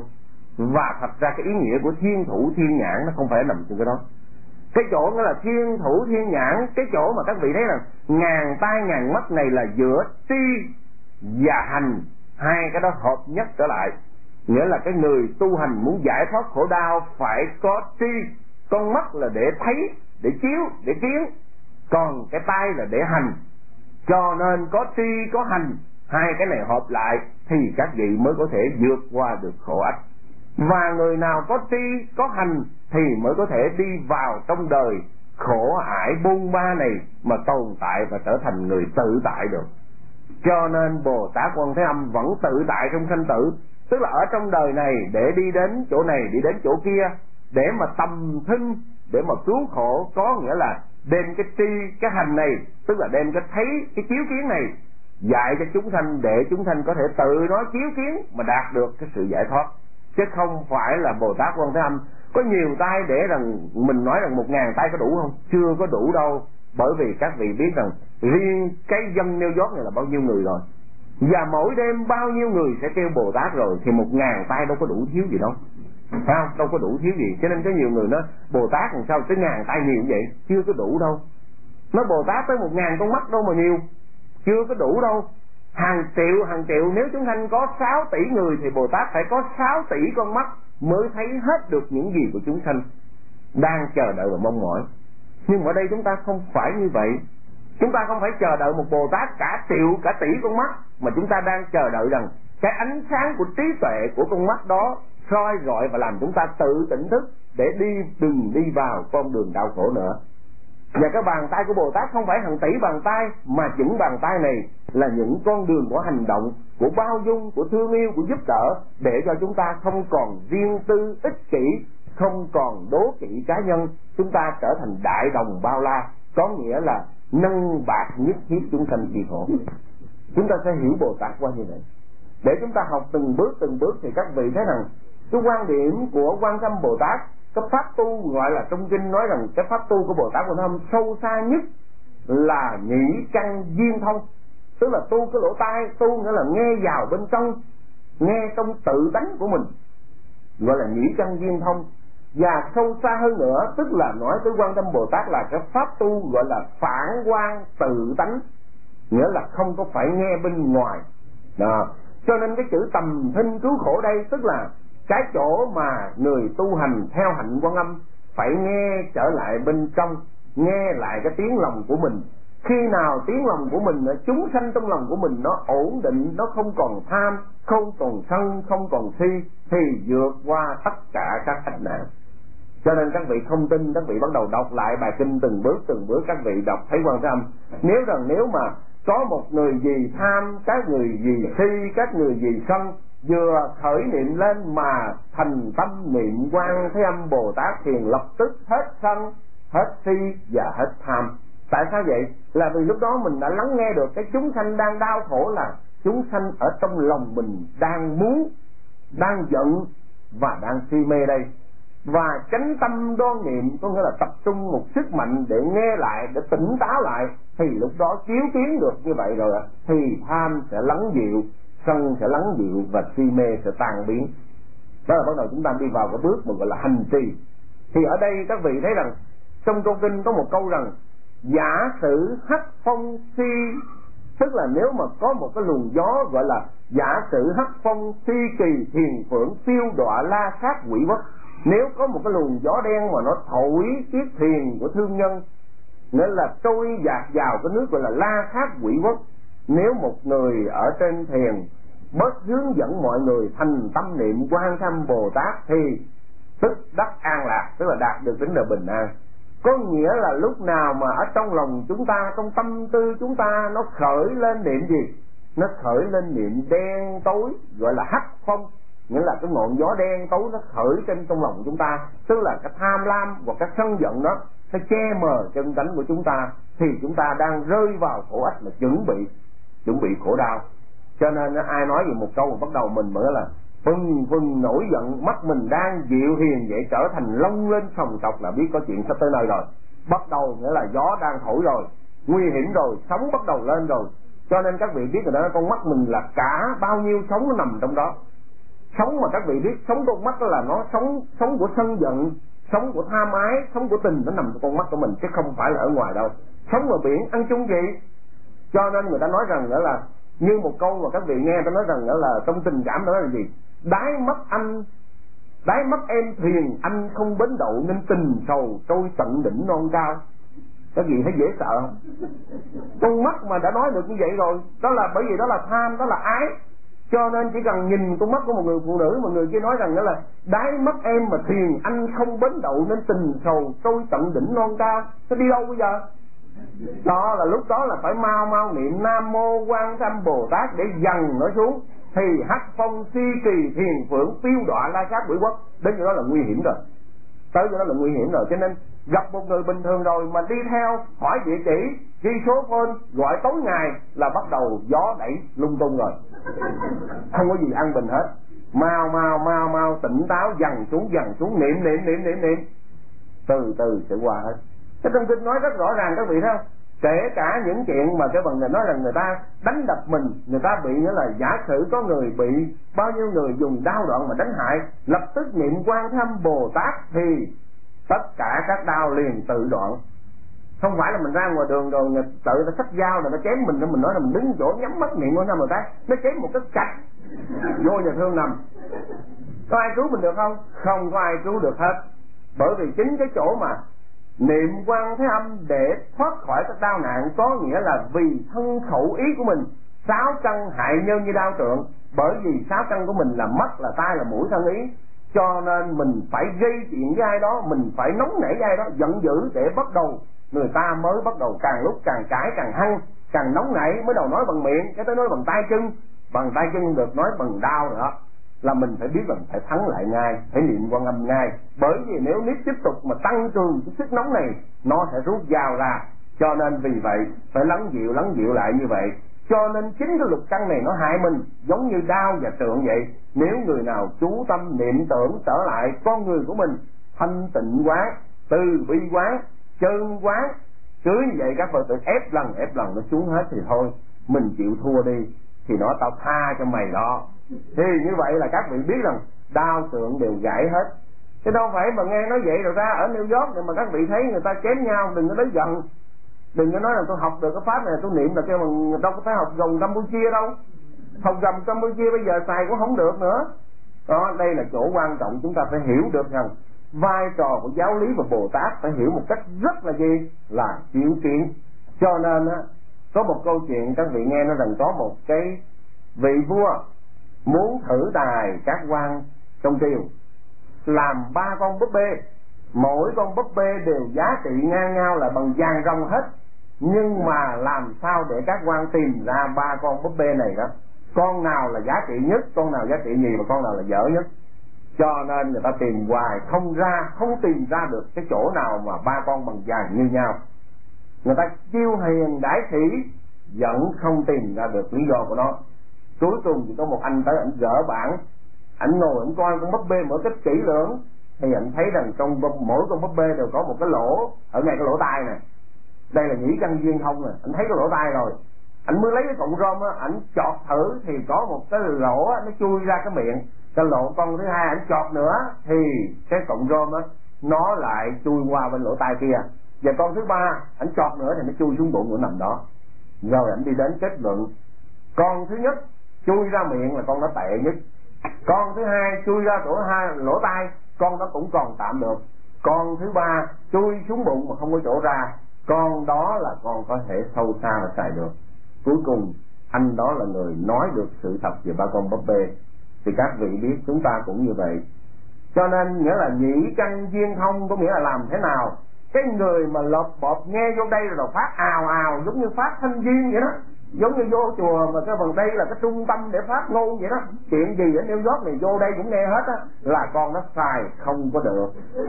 [SPEAKER 3] Và thật ra cái ý nghĩa của thiên thủ thiên nhãn nó không phải nằm trong cái đó. Cái chỗ đó là thiên thủ thiên nhãn, cái chỗ mà các vị thấy là ngàn tai ngàn mắt này là giữa tri và hành, hai cái đó hợp nhất trở lại. Nghĩa là cái người tu hành muốn giải thoát khổ đau phải có tri, con mắt là để thấy, để chiếu, để kiến, còn cái tay là để hành. Cho nên có tri có hành, hai cái này hợp lại thì các vị mới có thể vượt qua được khổ ách. Và người nào có tri có hành thì mới có thể đi vào trong đời khổ ải bôn ba này mà tồn tại và trở thành người tự tại được. Cho nên Bồ Tát Quan Thế Âm vẫn tự tại trong sanh tử, tức là ở trong đời này để đi đến chỗ này đi đến chỗ kia, để mà tầm thinh, để mà cứu khổ, có nghĩa là đem cái tri cái hành này, tức là đem cái thấy cái chiếu kiến này dạy cho chúng sanh, để chúng sanh có thể tự nó chiếu kiến mà đạt được cái sự giải thoát. Chứ không phải là Bồ Tát Quan Thế Âm có nhiều tay để rằng mình nói rằng 1000 tay có đủ không? Chưa có đủ đâu. Bởi vì các vị biết rằng riêng cái dân New York này là bao nhiêu người rồi, và mỗi đêm bao nhiêu người sẽ kêu Bồ Tát rồi, thì 1000 tay đâu có đủ thiếu gì đâu, phải không? Đâu có đủ thiếu gì. Cho nên có nhiều người nói Bồ Tát làm sao tới 1000 tay nhiều như vậy? Chưa có đủ đâu. Nói Bồ Tát tới 1000 con mắt đâu mà nhiều, chưa có đủ đâu. Hàng triệu nếu chúng sanh có 6 tỷ người thì Bồ Tát phải có 6 tỷ con mắt mới thấy hết được những gì của chúng sanh đang chờ đợi và mong mỏi. Nhưng ở đây chúng ta không phải như vậy. Chúng ta không phải chờ đợi một Bồ Tát cả triệu cả tỷ con mắt, mà chúng ta đang chờ đợi rằng cái ánh sáng của trí tuệ của con mắt đó soi rọi và làm chúng ta tự tỉnh thức để đừng đi vào con đường đau khổ nữa. Và cái bàn tay của Bồ Tát không phải hàng tỷ bàn tay, mà những bàn tay này là những con đường của hành động, của bao dung, của thương yêu, của giúp đỡ, để cho chúng ta không còn riêng tư ích kỷ, không còn đố kỵ cá nhân, chúng ta trở thành đại đồng bao la, có nghĩa là nâng bạc nhất thiết chúng sanh chịu khổ. Chúng ta sẽ hiểu Bồ Tát qua như vậy. Để chúng ta học từng bước thì các vị thấy rằng cái quan điểm của Quan Thế Âm Bồ Tát, cái pháp tu gọi là trong kinh nói rằng cái pháp tu của Bồ Tát Quan Thế Âm sâu xa nhất là nhĩ căn duyên thông, tức là tu cái lỗ tai, tu nghĩa là nghe vào bên trong, nghe trong tự tánh của mình, gọi là nhĩ căn duyên thông. Và sâu xa hơn nữa, tức là nói tới Quan Tâm Bồ Tát là cái pháp tu gọi là phản quan tự tánh, nghĩa là không có phải nghe bên ngoài đó. Cho nên cái chữ tầm thinh cứu khổ đây tức là cái chỗ mà người tu hành theo hạnh Quan Âm phải nghe trở lại bên trong, nghe lại cái tiếng lòng của mình. Khi nào tiếng lòng của mình, chúng sanh trong lòng của mình nó ổn định, nó không còn tham, không còn sân, không còn si, thì vượt qua tất cả các ách nạn. Cho nên các vị không tin, các vị bắt đầu đọc lại bài kinh từng bước các vị đọc thấy Quan Thế Âm. Nếu mà có một người gì tham, các người gì si, các người gì sân, vừa khởi niệm lên mà thành tâm niệm Quan Thế Âm Bồ Tát thiền, lập tức hết sân, hết si và hết tham. Tại sao vậy? Là vì lúc đó mình đã lắng nghe được cái chúng sanh đang đau khổ là chúng sanh ở trong lòng mình đang muốn, đang giận và đang si mê đây. Và chánh tâm đoan niệm có nghĩa là tập trung một sức mạnh để nghe lại, để tỉnh táo lại, thì lúc đó chiếu kiến được như vậy rồi thì tham sẽ lắng dịu, sân sẽ lắng dịu và si mê sẽ tan biến. Đó là bắt đầu chúng ta đi vào cái bước mà gọi là hành trì. Thì ở đây các vị thấy rằng trong câu kinh có một câu rằng giả sử hắc phong si, tức là nếu mà có một cái luồng gió gọi là giả sử hắc phong si kỳ thiền phượng phiêu đọa la sát quỷ bất. Nếu có một cái luồng gió đen mà nó thổi chiếc thuyền của thương nhân, nghĩa là trôi dạt vào cái nước gọi là la sát quỷ bất, nếu một người ở trên thuyền bớt hướng dẫn mọi người thành tâm niệm Quan Thế Âm Bồ Tát thì tức đắc an lạc, tức là đạt được đến đời bình an. Có nghĩa là lúc nào mà ở trong lòng chúng ta, trong tâm tư chúng ta nó khởi lên niệm gì? Nó khởi lên niệm đen tối, gọi là hắc phong, nghĩa là cái ngọn gió đen tối nó khởi trên trong lòng chúng ta, tức là cái tham lam và cái sân giận đó nó che mờ chân tánh của chúng ta, thì chúng ta đang rơi vào khổ ách, mà chuẩn bị khổ đau. Cho nên ai nói gì một câu mà bắt đầu mình mới là phừng nổi giận, mắt mình đang dịu hiền vậy trở thành lông lên sòng sọc là biết có chuyện sắp tới nơi rồi. Bắt đầu nghĩa là gió đang thổi rồi, nguy hiểm rồi, sóng bắt đầu lên rồi. Cho nên các vị biết rồi đó, con mắt mình là cả bao nhiêu sóng nó nằm trong đó. Sống mà các vị biết, sống con mắt đó là nó sống của sân giận, sống của tham ái, sống của tình, nó nằm trong con mắt của mình chứ không phải là ở ngoài đâu. Sống ở biển ăn chung gì? Cho nên người ta nói rằng đó là như một câu mà các vị nghe ta nói rằng đó là trong tình cảm đó là gì? Đáy mắt em thuyền anh không bến đậu, nên tình sầu trôi tận đỉnh non cao. Cái gì thấy dễ sợ không? Con mắt mà đã nói được như vậy rồi, đó là bởi vì đó là tham, đó là ái. Cho nên chỉ cần nhìn con mắt của một người phụ nữ mà người kia nói rằng đó là đáy mắt em mà thuyền anh không bến đậu, nên tình sầu trôi tận đỉnh non cao, nó đi đâu bây giờ? Đó là lúc đó là phải mau niệm Nam Mô Quan Thế Âm Bồ Tát để dằn nó xuống, thì hắc phong si kỳ thiền phượng phiêu đọa la sát quỷ quốc. Đến chỗ đó là nguy hiểm rồi, tới chỗ đó là nguy hiểm rồi. Cho nên gặp một người bình thường rồi mà đi theo hỏi địa chỉ, ghi số phone, gọi tối ngày là bắt đầu gió đẩy lung tung rồi, không có gì an bình hết. Mau tỉnh táo, dằn xuống, niệm, từ từ sẽ qua hết. Cái trong kinh nói rất rõ ràng các vị thấy không? Kể cả những chuyện mà cái vấn đề nói rằng người ta đánh đập mình, người ta bị nghĩa là giả sử có người bị bao nhiêu người dùng đao đoạn mà đánh hại, lập tức niệm Quan Thế Âm Bồ Tát thì tất cả các đau liền tự đoạn. Không phải là mình ra ngoài đường rồi tự nó xách dao rồi nó chém mình, mình nói là mình đứng chỗ nhắm mắt niệm Quan Thế Âm Bồ Tát, nó chém một cái cạch vô nhà thương nằm. Có ai cứu mình được không? Không có ai cứu được hết. Bởi vì chính cái chỗ mà niệm Quan Thế Âm để thoát khỏi các đau nạn, có nghĩa là vì thân khẩu ý của mình sáu căn hại nhân như đao trượng. Bởi vì sáu căn của mình là mắt, là tai, là mũi, thân, ý, cho nên mình phải gây chuyện với ai đó, mình phải nóng nảy với ai đó, giận dữ để bắt đầu người ta mới bắt đầu càng lúc càng cãi, càng hăng, càng nóng nảy, mới đầu nói bằng miệng, cái tới nói bằng tay chân được, nói bằng đao nữa. Là mình phải biết là phải thắng lại ngay, phải niệm Quan Âm ngay. Bởi vì nếu tiếp tục mà tăng cường cái sức nóng này, nó sẽ rút dao ra. Cho nên vì vậy phải lắng dịu lại như vậy. Cho nên chính cái lục căn này nó hại mình, giống như đao và trượng vậy. Nếu người nào chú tâm niệm tưởng trở lại con người của mình thanh tịnh quán, từ bi quán, chân quán, cứ như vậy các Phật tử ép lần nó xuống hết thì thôi, mình chịu thua đi, thì nó tao tha cho mày đó. Thì như vậy là các vị biết rằng đao trượng đều gãy hết. chứ đâu phải mà nghe nói vậy rồi ra ở New York để mà các vị thấy người ta chém nhau đừng có đến gần, đừng có nói là tôi học được cái pháp này tôi niệm là kêu mà đâu có phải học gồng Campuchia đâu, học gồng Campuchia bây giờ xài cũng không được nữa. Đó, đây là chỗ quan trọng, chúng ta phải hiểu được rằng vai trò của giáo lý và Bồ Tát phải hiểu một cách rất là gì là chiếu kiến. Cho nên á, có một câu chuyện các vị nghe nói rằng có một cái vị vua muốn thử tài các quan trong triều, làm 3 con búp bê, mỗi con búp bê đều giá trị ngang nhau là bằng vàng ròng hết, nhưng mà làm sao để các quan tìm ra 3 con búp bê này đó, con nào là giá trị nhất, con nào giá trị nhì và con nào là dở nhất. Cho nên người ta tìm hoài không tìm ra được cái chỗ nào mà 3 con bằng vàng như nhau. Người ta chiêu hiền đãi sĩ vẫn không tìm ra được lý do của nó. Cuối cùng thì có một anh tới, anh gỡ bảng, anh ngồi anh coi con búp bê một cách kỹ lưỡng, thì anh thấy rằng trong mỗi con búp bê đều có một cái lỗ ở ngay cái lỗ tai này. Đây là nhĩ căn duyên thông nè, anh thấy cái lỗ tai rồi, anh mới lấy cái cọng rơm á, anh chọt thử thì có một cái lỗ á, nó chui ra cái miệng. Cái lỗ con thứ hai anh chọt nữa thì cái cọng rơm á nó lại chui qua bên lỗ tai kia, và con thứ ba anh chọt nữa thì nó chui xuống bụng của nằm đó. Rồi anh đi đến kết luận con thứ nhất chui ra miệng là con nó tệ nhất, con thứ hai chui ra lỗ tai, con đó cũng còn tạm được, con thứ ba chui xuống bụng mà không có chỗ ra, con đó là con có thể sâu xa và xài được. Cuối cùng anh đó là người nói được sự thật về 3 con búp bê. Thì các vị biết chúng ta cũng như vậy. Cho nên nghĩa là nhĩ căn duyên thông có nghĩa là làm thế nào cái người mà lột bột nghe vô đây rồi phát ào ào giống như phát thanh viên vậy đó, giống như vô chùa mà cái phần đây là cái trung tâm để phát ngôn vậy đó, chuyện gì ở New York này vô đây cũng nghe hết á, là con nó xài không có được.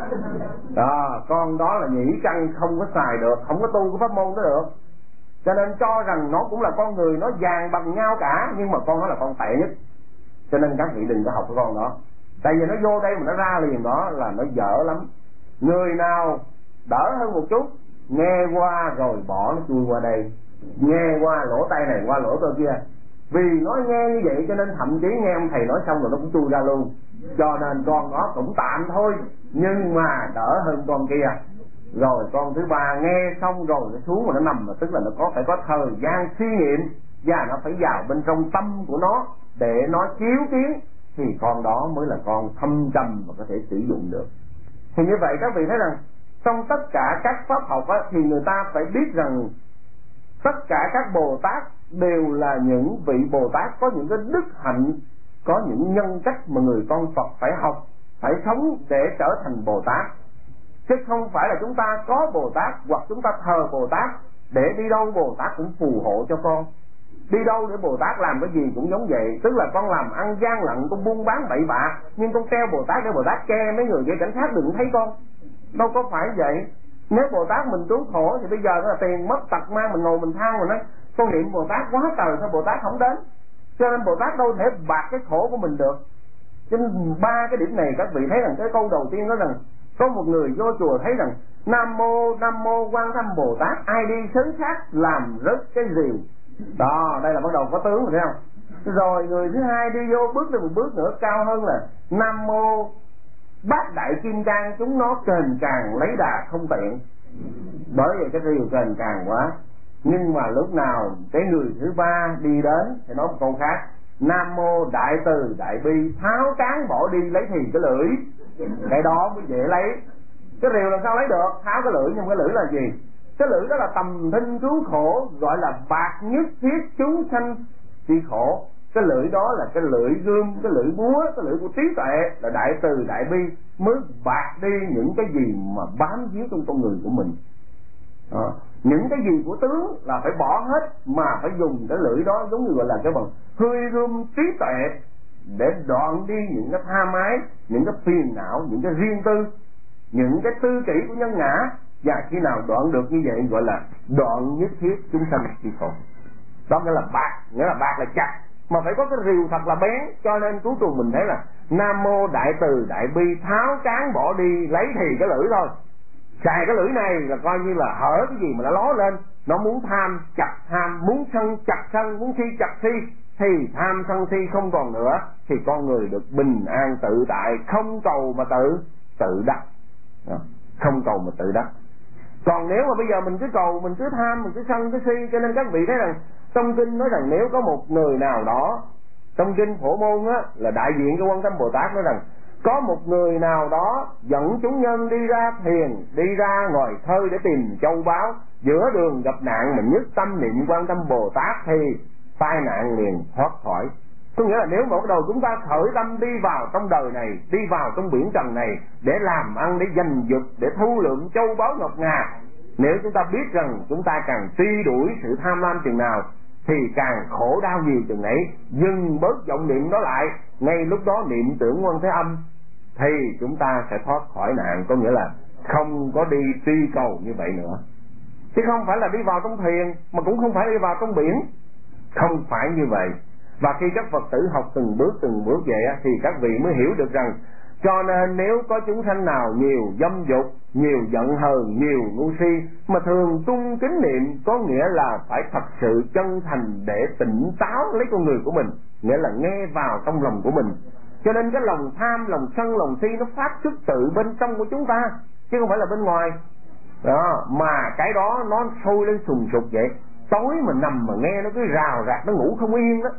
[SPEAKER 3] Đó, con đó là nhĩ căn không có xài được, không có tu cái pháp môn đó được. Cho nên cho rằng nó cũng là con người, nó vàng bằng nhau cả, nhưng mà con nó là con tệ nhất. Cho nên các vị đừng có học cái con đó, tại vì nó vô đây mà nó ra liền đó là nó dở lắm. Người nào đỡ hơn một chút, nghe qua rồi bỏ nó chui qua đây, nghe qua lỗ tai này qua lỗ tai kia, vì nó nghe như vậy cho nên thậm chí nghe ông thầy nói xong rồi nó cũng chui ra luôn. Cho nên con nó cũng tạm thôi, nhưng mà đỡ hơn con kia. Rồi con thứ ba nghe xong rồi nó xuống mà nó nằm, tức là nó phải có thời gian suy nghiệm, và nó phải vào bên trong tâm của nó để nó chiếu kiến, thì con đó mới là con thâm trầm và có thể sử dụng được. Thì như vậy các vị thấy rằng trong tất cả các pháp học á, thì người ta phải biết rằng tất cả các Bồ Tát đều là những vị Bồ Tát có những cái đức hạnh, có những nhân cách mà người con Phật phải học, phải sống để trở thành Bồ Tát. Chứ không phải là chúng ta có Bồ Tát hoặc chúng ta thờ Bồ Tát để đi đâu Bồ Tát cũng phù hộ cho con, đi đâu để Bồ Tát làm cái gì cũng giống vậy. Tức là con làm ăn gian lận, con buôn bán bậy bạ, nhưng con treo Bồ Tát để Bồ Tát che mấy người gây cảnh sát đừng thấy con. Đâu có phải vậy. Nếu Bồ Tát mình cứu khổ thì bây giờ là tiền mất tật mang, mình ngồi mình than mình nói con niệm Bồ Tát quá trời sao Bồ Tát không đến. Cho nên Bồ Tát đâu thể bạc cái khổ của mình được. Cho nên 3 cái điểm này các vị thấy rằng cái câu đầu tiên nói rằng có một người vô chùa thấy rằng Nam mô Quan Âm Bồ Tát, ai đi xứ khác làm rớt cái rìu. Đó, đây là bắt đầu có tướng rồi thấy không. Rồi người thứ hai đi vô bước lên một bước nữa cao hơn là Nam mô Bát Đại Kim Cang, chúng nó kềnh càng lấy đà không tiện. Bởi vậy cái rìu kềnh càng quá. Nhưng mà lúc nào cái người thứ ba đi đến thì nói một câu khác, Nam mô Đại Từ Đại Bi, tháo cán bỏ đi lấy thì cái lưỡi. Cái đó mới dễ lấy. Cái rìu làm sao lấy được, tháo cái lưỡi. Nhưng cái lưỡi là gì? Cái lưỡi đó là tầm thinh cứu khổ, gọi là bạc nhất thiết chúng sanh đi khổ. Cái lưỡi đó là cái lưỡi gươm, cái lưỡi búa, cái lưỡi của trí tuệ là Đại Từ Đại Bi, mới bạc đi những cái gì mà bám víu trong con người của mình. Đó. Những cái gì của tướng là phải bỏ hết, mà phải dùng cái lưỡi đó giống như gọi là cái bằng hơi gươm trí tuệ để đoạn đi những cái tha mái, những cái phiền não, những cái riêng tư, những cái tư kỷ của nhân ngã. Và khi nào đoạn được như vậy gọi là đoạn nhất thiết chúng sanh đi khổ. Đó nghĩa là bạc, nghĩa là bạc là chặt, mà phải có cái rìu thật là bén. Cho nên cuối cùng mình thấy là Nam mô Đại Từ Đại Bi, tháo cán bỏ đi lấy thì cái lưỡi thôi. Xài cái lưỡi này là coi như là hở cái gì mà nó ló lên. Nó muốn tham chặt tham, muốn sân chặt sân, muốn si chặt si, thì tham sân si không còn nữa, thì con người được bình an tự tại, không cầu mà tự. tự đắc. Không cầu mà tự đắc. Còn nếu mà bây giờ mình cứ cầu, mình cứ tham, mình cứ sân, cứ si, cho nên các vị thấy rằng trong kinh nói rằng nếu có một người nào đó, trong kinh Phổ Môn á, là đại diện của Quan Tâm Bồ Tát nói rằng có một người nào đó dẫn chúng nhân đi ra thiền, đi ra ngoài khơi để tìm châu báu, giữa đường gặp nạn mình nhất tâm niệm Quan Tâm Bồ Tát thì tai nạn liền thoát khỏi. Có nghĩa là nếu mà bắt đầu chúng ta khởi tâm đi vào trong đời này, đi vào trong biển trần này để làm ăn, để giành giật, để thu lượm châu báu ngọc ngà, nếu chúng ta biết rằng chúng ta càng truy đuổi sự tham lam chừng nào thì càng khổ đau nhiều chừng ấy, dừng bớt vọng niệm đó lại, ngay lúc đó niệm tưởng Quan Thế Âm thì chúng ta sẽ thoát khỏi nạn. Có nghĩa là không có đi truy cầu như vậy nữa, chứ không phải là đi vào trong thiền, mà cũng không phải đi vào trong biển, không phải như vậy. Và khi các Phật tử học từng bước vậy á, thì các vị mới hiểu được rằng cho nên nếu có chúng sanh nào nhiều dâm dục, nhiều giận hờn, nhiều ngu si mà thường tung kính niệm, có nghĩa là phải thật sự chân thành để tỉnh táo lấy con người của mình, nghĩa là nghe vào trong lòng của mình. Cho nên cái lòng tham, lòng sân, lòng si nó phát xuất từ bên trong của chúng ta, chứ không phải là bên ngoài đó. Mà cái đó nó sôi lên sùng sục vậy, tối mà nằm mà nghe nó cứ rào rạc, nó ngủ không yên đó.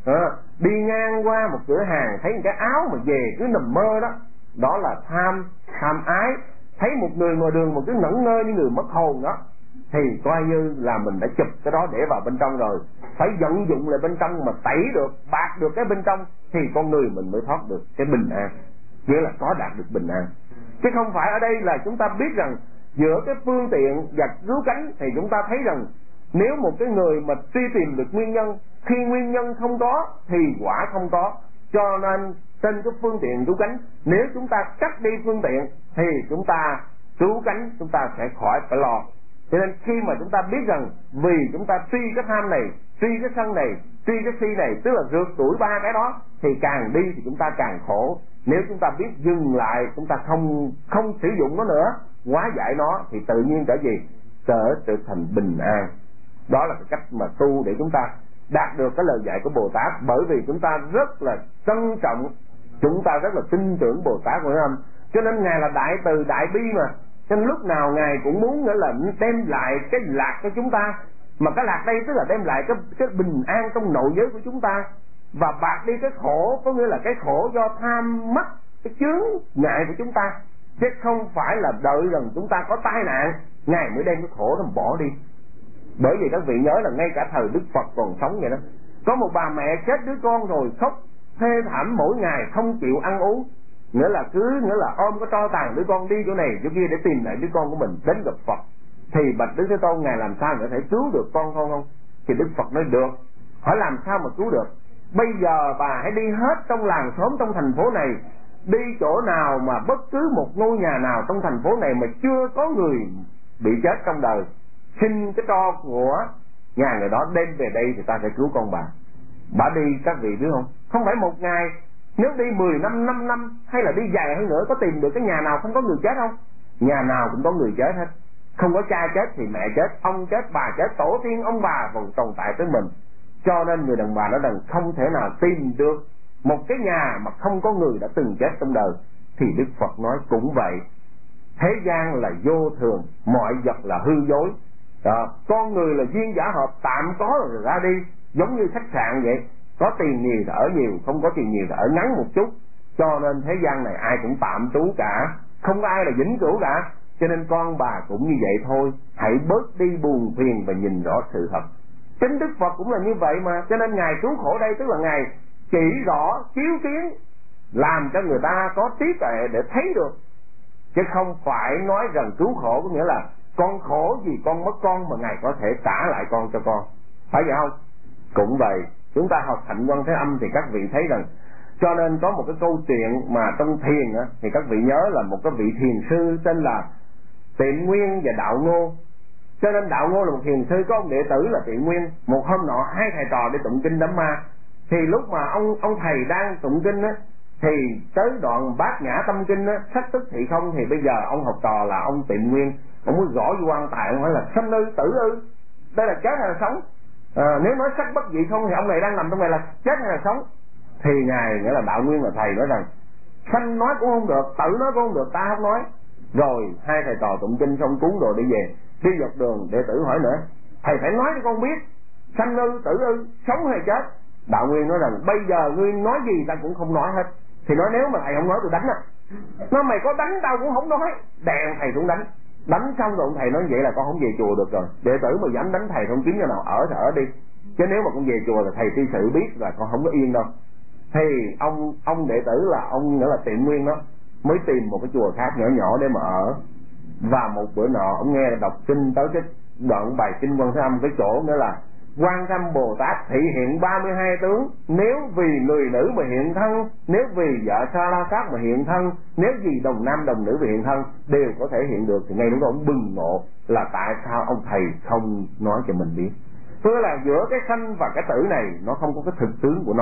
[SPEAKER 3] Đi ngang qua một cửa hàng thấy một cái áo mà về cứ nằm mơ đó, đó là tham ái. Thấy một người ngoài đường mà cứ ngẩn ngơ như người mất hồn đó, thì coi như là mình đã chụp cái đó để vào bên trong rồi. Phải vận dụng lại bên trong mà tẩy được, bạc được cái bên trong thì con người mình mới thoát được cái bình an, nghĩa là có đạt được bình an. Chứ không phải ở đây là chúng ta biết rằng giữa cái phương tiện và cứu cánh thì chúng ta thấy rằng nếu một cái người mà truy tìm được nguyên nhân, khi nguyên nhân không có thì quả không có. Cho nên trên cái phương tiện cứu cánh, nếu chúng ta cắt đi phương tiện thì chúng ta cứu cánh, chúng ta sẽ khỏi phải lo. Cho nên khi mà chúng ta biết rằng vì chúng ta truy cái tham này, truy cái sân này, truy cái si này, tức là rượt đuổi ba cái đó, thì càng đi thì chúng ta càng khổ. Nếu chúng ta biết dừng lại, chúng ta không sử dụng nó nữa, hóa giải nó, thì tự nhiên trở gì? Trở thành bình an. Đó là cái cách mà tu để chúng ta đạt được cái lời dạy của Bồ Tát. Bởi vì chúng ta rất là trân trọng, chúng ta rất là tin tưởng Bồ Tát của Âm, cho nên Ngài là đại từ đại bi mà. Cho nên lúc nào Ngài cũng muốn nữa là đem lại cái lạc cho chúng ta. Mà cái lạc đây tức là đem lại cái bình an trong nội giới của chúng ta, và bạc đi cái khổ, có nghĩa là cái khổ do tham mất, cái chướng ngại của chúng ta, chứ không phải là đợi rằng chúng ta có tai nạn Ngài mới đem cái khổ đó bỏ đi. Bởi vì các vị nhớ là ngay cả thời Đức Phật còn sống vậy đó, có một bà mẹ chết đứa con rồi khóc thê thảm mỗi ngày, không chịu ăn uống, nghĩa là ôm cái tro tàn đứa con đi chỗ này chỗ kia để tìm lại đứa con của mình. Đến gặp Phật thì bạch Đức Thế Tôn, Ngài làm sao để thể cứu được con không? Thì Đức Phật nói được. Hỏi làm sao mà cứu được? Bây giờ bà hãy đi hết trong làng xóm trong thành phố này, đi chỗ nào mà bất cứ một ngôi nhà nào trong thành phố này mà chưa có người bị chết trong đời, xin cái tro của nhà người đó đem về đây thì ta sẽ cứu con bà. Bà đi, các vị biết không, không phải một ngày, nếu đi 10 năm, 5 năm hay là đi dài hơn nữa, có tìm được cái nhà nào không có người chết không? Nhà nào cũng có người chết hết. Không có cha chết thì mẹ chết, ông chết, bà chết, tổ tiên ông bà còn tồn tại tới mình. Cho nên người đàn bà nói rằng không thể nào tìm được một cái nhà mà không có người đã từng chết trong đời. Thì Đức Phật nói cũng vậy, thế gian là vô thường, mọi vật là hư dối. Con người là duyên giả hợp, tạm có rồi ra đi, giống như khách sạn vậy, có tiền nhiều thì ở nhiều, không có tiền nhiều thì ở ngắn một chút. Cho nên thế gian này ai cũng tạm trú cả, không có ai là vĩnh cửu cả. Cho nên con bà cũng như vậy thôi, hãy bớt đi buồn phiền và nhìn rõ sự thật. Chính Đức Phật cũng là như vậy mà. Cho nên Ngài cứu khổ đây tức là Ngài chỉ rõ chiếu kiến, làm cho người ta có trí tuệ để thấy được, chứ không phải nói rằng cứu khổ có nghĩa là con khổ vì con mất con mà Ngài có thể trả lại con cho con, phải vậy không? Cũng vậy, chúng ta học Hạnh Quan Thế Âm thì các vị thấy rằng, cho nên có một cái câu chuyện mà trong thiền á, thì các vị nhớ là một cái vị thiền sư tên là Tiện Nguyên và Đạo Ngô. Cho nên Đạo Ngô là một thiền sư, có ông đệ tử là Tiện Nguyên. Một hôm nọ hai thầy trò đi tụng kinh Đám Ma, thì lúc mà ông thầy đang tụng kinh á, thì tới đoạn Bát Nhã Tâm Kinh á, sắc tức thị không, thì bây giờ ông học trò là ông Tiện Nguyên, ông muốn gõ vô quan tài, ông hỏi là sanh ư, tử ư, đây là chết hay là sống? Nếu nói sắc bất dị không thì ông này đang nằm trong này là chết hay là sống? Thì Ngài, nghĩa là Đạo Nguyên là thầy, nói rằng sanh nói cũng không được, tự nói cũng không được, ta không nói. Rồi hai thầy trò tụng kinh xong cúng rồi đi về, đi dọc đường đệ tử hỏi nữa, thầy phải nói cho con biết sanh ư, tử ư, sống hay chết? Đạo Nguyên nói rằng bây giờ ngươi nói gì ta cũng không nói hết. Thì nói nếu mà thầy không nói tôi đánh á. Nó mày có đánh tao cũng không nói, đèn thầy cũng đánh. Đánh xong rồi ông thầy nói vậy là con không về chùa được rồi. Đệ tử mà dám đánh thầy không kiếm cho nào ở thì ở đi, chứ nếu mà con về chùa là thầy tri sự biết là con không có yên đâu. Thì ông đệ tử là ông nghĩa là Tiệm Nguyên đó mới tìm một cái chùa khác nhỏ nhỏ để mà ở. Và một bữa nọ ông nghe đọc kinh tới cái đoạn bài kinh Quan Thế Âm, cái chỗ nữa là Quan Thế Âm Bồ Tát thị hiện 32 tướng, nếu vì người nữ mà hiện thân, nếu vì vợ Sa La Sát mà hiện thân, nếu vì đồng nam đồng nữ mà hiện thân đều có thể hiện được. Thì ngay lúc đó ông bừng ngộ là tại sao ông thầy không nói cho mình biết. Tức là giữa cái sanh và cái tử này nó không có cái thực tướng của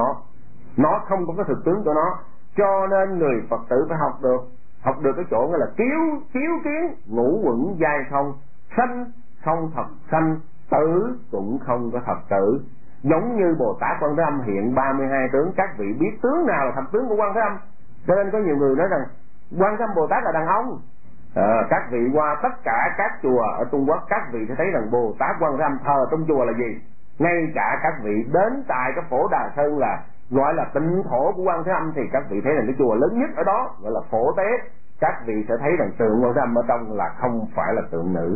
[SPEAKER 3] nó không có cái thực tướng của nó. Cho nên người Phật tử phải học được cái chỗ gọi là chiếu kiến ngũ quẩn giai không, sanh không thật sanh, tử cũng không có thật tử. Giống như Bồ Tát Quan Thế Âm hiện 32 tướng, các vị biết tướng nào là thật tướng của Quan Thế Âm. Cho nên có nhiều người nói rằng Quan Thế Âm Bồ Tát là đàn ông. Các vị qua tất cả các chùa ở Trung Quốc, các vị sẽ thấy rằng Bồ Tát Quan Thế Âm thờ trong chùa là gì. Ngay cả các vị đến tại cái Phổ Đà Sơn là gọi là tịnh thổ của Quan Thế Âm, thì các vị thấy rằng cái chùa lớn nhất ở đó gọi là Phổ Tế, các vị sẽ thấy rằng tượng Quan Thế Âm ở trong là không phải là tượng nữ.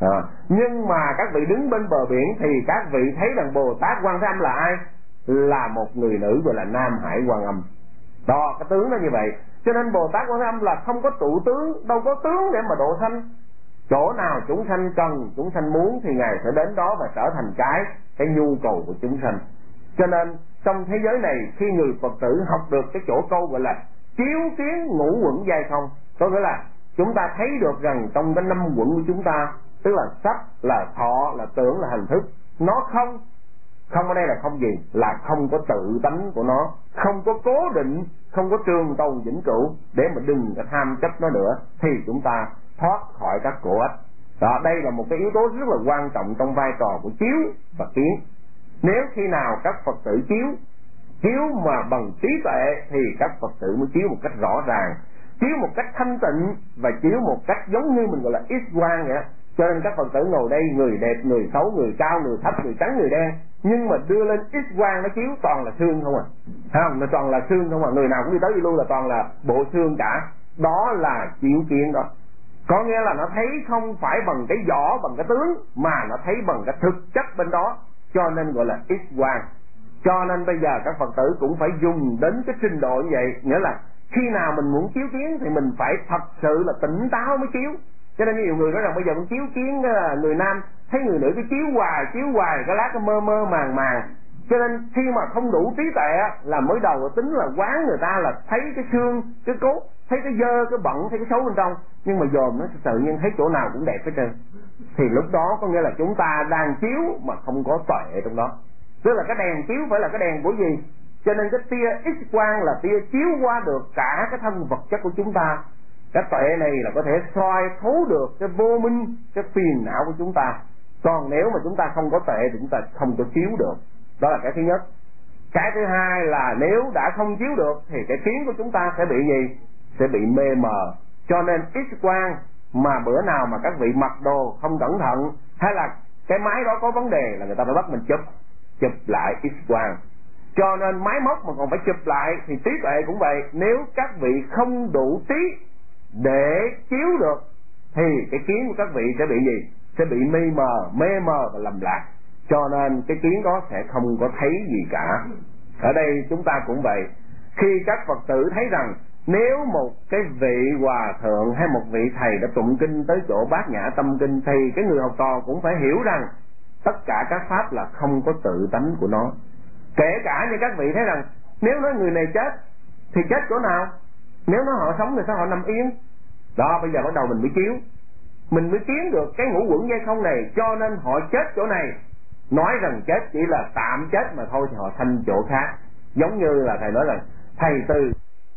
[SPEAKER 3] Nhưng mà các vị đứng bên bờ biển thì các vị thấy rằng Bồ Tát Quan Thế Âm là ai? Là một người nữ gọi là Nam Hải Quan Âm. Đó, cái tướng nó như vậy. Cho nên Bồ Tát Quan Thế Âm là không có trụ tướng, đâu có tướng để mà độ sanh. Chỗ nào chúng sanh cần, chúng sanh muốn thì Ngài sẽ đến đó và trở thành cái nhu cầu của chúng sanh. Cho nên trong thế giới này, khi người Phật tử học được cái chỗ câu gọi là chiếu kiến ngũ quẩn giai không, có nghĩa là chúng ta thấy được rằng trong cái 5 quẩn của chúng ta, tức là sắc, là thọ, là tưởng, là hành thức, nó không ở đây là không gì, là không có tự tánh của nó, không có cố định, không có trường tồn vĩnh cửu để mà đừng có tham chấp nó nữa, thì chúng ta thoát khỏi các cổ ách. Đó, đây là một cái yếu tố rất là quan trọng trong vai trò của chiếu và kiến. Nếu khi nào các Phật tử chiếu mà bằng trí tuệ thì các Phật tử mới chiếu một cách rõ ràng, chiếu một cách thanh tịnh và chiếu một cách giống như mình gọi là X quang vậy đó. Cho nên các Phật tử ngồi đây, người đẹp, người xấu, người cao, người thấp, người trắng, người đen, nhưng mà đưa lên X quang nó chiếu toàn là xương không à, không, nó toàn là xương không à, người nào cũng đi tới đi lui là toàn là bộ xương cả. Đó là chiếu kiến đó. Có nghĩa là nó thấy không phải bằng cái vỏ, bằng cái tướng, mà nó thấy bằng cái thực chất bên đó, cho nên gọi là X quang. Cho nên bây giờ các Phật tử cũng phải dùng đến cái trình độ như vậy, nghĩa là khi nào mình muốn chiếu kiến thì mình phải thật sự là tỉnh táo mới chiếu. Cho nên nhiều người nói rằng bây giờ mình chiếu kiến người nam, thấy người nữ cứ chiếu hoài, cái lát cái mơ màng. Cho nên khi mà không đủ trí tuệ là mới đầu tính là quán người ta là thấy cái xương, cái cốt, thấy cái dơ, cái bẩn, thấy cái xấu bên trong, nhưng mà dòm nó tự nhiên thấy chỗ nào cũng đẹp hết trơn. Thì lúc đó có nghĩa là chúng ta đang chiếu mà không có tuệ trong đó. Tức là cái đèn chiếu phải là cái đèn của gì? Cho nên cái tia X quang là tia chiếu qua được cả cái thân vật chất của chúng ta. Cái tuệ này là có thể soi thấu được cái vô minh, cái phiền não của chúng ta. Còn nếu mà chúng ta không có tuệ thì chúng ta không có chiếu được. Đó là cái thứ nhất. Cái thứ hai là nếu đã không chiếu được thì cái kiến của chúng ta sẽ bị gì? Sẽ bị mê mờ. Cho nên X quang mà bữa nào mà các vị mặc đồ không cẩn thận, hay là cái máy đó có vấn đề là người ta phải bắt mình chụp lại X quang. Cho nên máy móc mà còn phải chụp lại thì trí tuệ cũng vậy. Nếu các vị không đủ trí để chiếu được thì cái kiến của các vị sẽ bị gì? Sẽ bị mê mờ và lầm lạc. Cho nên cái kiến đó sẽ không có thấy gì cả. Ở đây chúng ta cũng vậy. Khi các Phật tử thấy rằng nếu một cái vị hòa thượng hay một vị thầy đã tụng kinh tới chỗ Bát Nhã Tâm Kinh, thì cái người học trò cũng phải hiểu rằng tất cả các pháp là không có tự tánh của nó. Kể cả như các vị thấy rằng nếu nói người này chết thì chết chỗ nào? Nếu nói họ sống thì sao họ nằm yên? Đó, bây giờ bắt đầu mình mới chiếu, mình mới kiến được cái ngũ quẩn giai không này. Cho nên họ chết chỗ này, nói rằng chết chỉ là tạm chết mà thôi, thì họ sanh chỗ khác. Giống như là thầy nói là thầy từ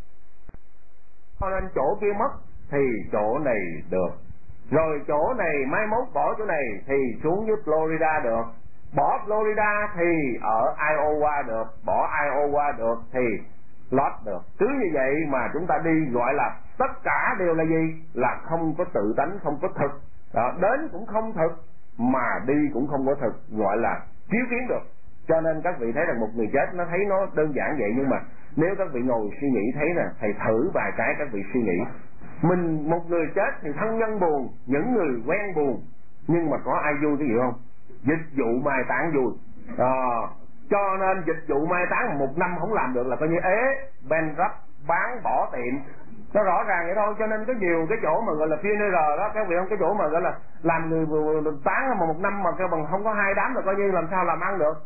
[SPEAKER 3] cho nên chỗ kia mất thì chỗ này được, rồi chỗ này mai mốt bỏ chỗ này thì xuống dưới Florida được, bỏ Florida thì ở Iowa được, bỏ Iowa được thì lót được. Cứ như vậy mà chúng ta đi gọi là tất cả đều là gì? Là không có tự tánh, không có thực. Đó, đến cũng không thực, mà đi cũng không có thực, gọi là chiếu kiến được. Cho nên các vị thấy rằng một người chết nó thấy nó đơn giản vậy, nhưng mà nếu các vị ngồi suy nghĩ thấy nè, thầy thử vài cái các vị suy nghĩ. Mình một người chết thì thân nhân buồn, những người quen buồn, nhưng mà có ai vui cái gì không? Dịch vụ mai táng vui. Cho nên dịch vụ mai táng 1 năm không làm được là coi như ế, bankrupt, bán bỏ tiệm. Nó rõ ràng vậy thôi. Cho nên có nhiều cái chỗ mà gọi là funeral đó các vị không, cái chỗ mà gọi là làm người táng mà 1 năm mà kêu bằng không có 2 đám là coi như làm sao làm ăn được.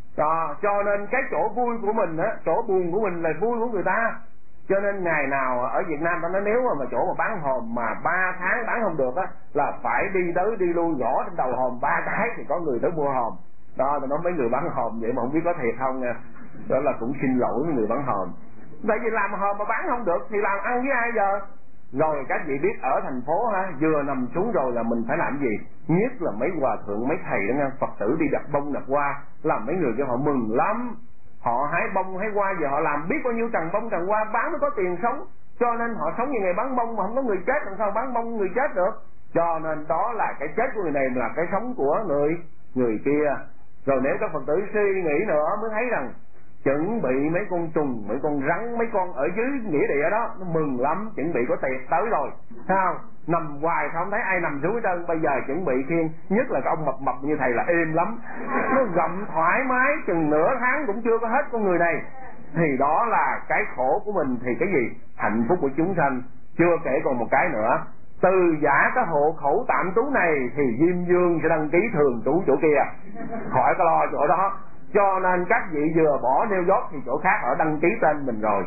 [SPEAKER 3] Cho nên cái chỗ vui của mình á, chỗ buồn của mình là vui của người ta. Cho nên ngày nào ở Việt Nam ta nói nếu mà chỗ mà bán hòm mà 3 tháng bán không được á, là phải đi tới đi lui gõ trên đầu hòm 3 cái thì có người tới mua hòm. Đó, tôi nói mấy người bán hòm vậy mà không biết có thiệt không nha. Đó là cũng xin lỗi với người bán hòm. Tại vì làm hòm mà bán không được thì làm ăn với ai giờ? Rồi các vị biết ở thành phố ha, vừa nằm xuống rồi là mình phải làm gì? Nhất là mấy hòa thượng, mấy thầy đó nha, Phật tử đi đặt bông đặt hoa, làm mấy người cho họ mừng lắm. Họ hái bông hái hoa, giờ họ làm biết bao nhiêu tràng bông tràng hoa bán mới có tiền sống. Cho nên họ sống như ngày bán bông mà không có người chết, làm sao bán bông người chết được? Cho nên đó là cái chết của người này là cái sống của người kia. Rồi nếu các Phật tử suy nghĩ nữa mới thấy rằng chuẩn bị mấy con trùng, mấy con rắn, mấy con ở dưới nghĩa địa đó, nó mừng lắm, chuẩn bị có tiệc tới rồi, thấy không? Nằm hoài không thấy ai nằm xuống hết trơn. Bây giờ chuẩn bị khiêng, nhất là cái ông mập mập như thầy là êm lắm, nó gặm thoải mái chừng nửa tháng cũng chưa có hết con người này. Thì đó là cái khổ của mình. Thì cái gì? Hạnh phúc của chúng sanh. Chưa kể còn một cái nữa, từ giả cái hộ khẩu tạm trú này thì Diêm Dương sẽ đăng ký thường trú chỗ kia, khỏi có lo chỗ đó. Cho nên các vị vừa bỏ New York thì chỗ khác ở đăng ký tên mình rồi.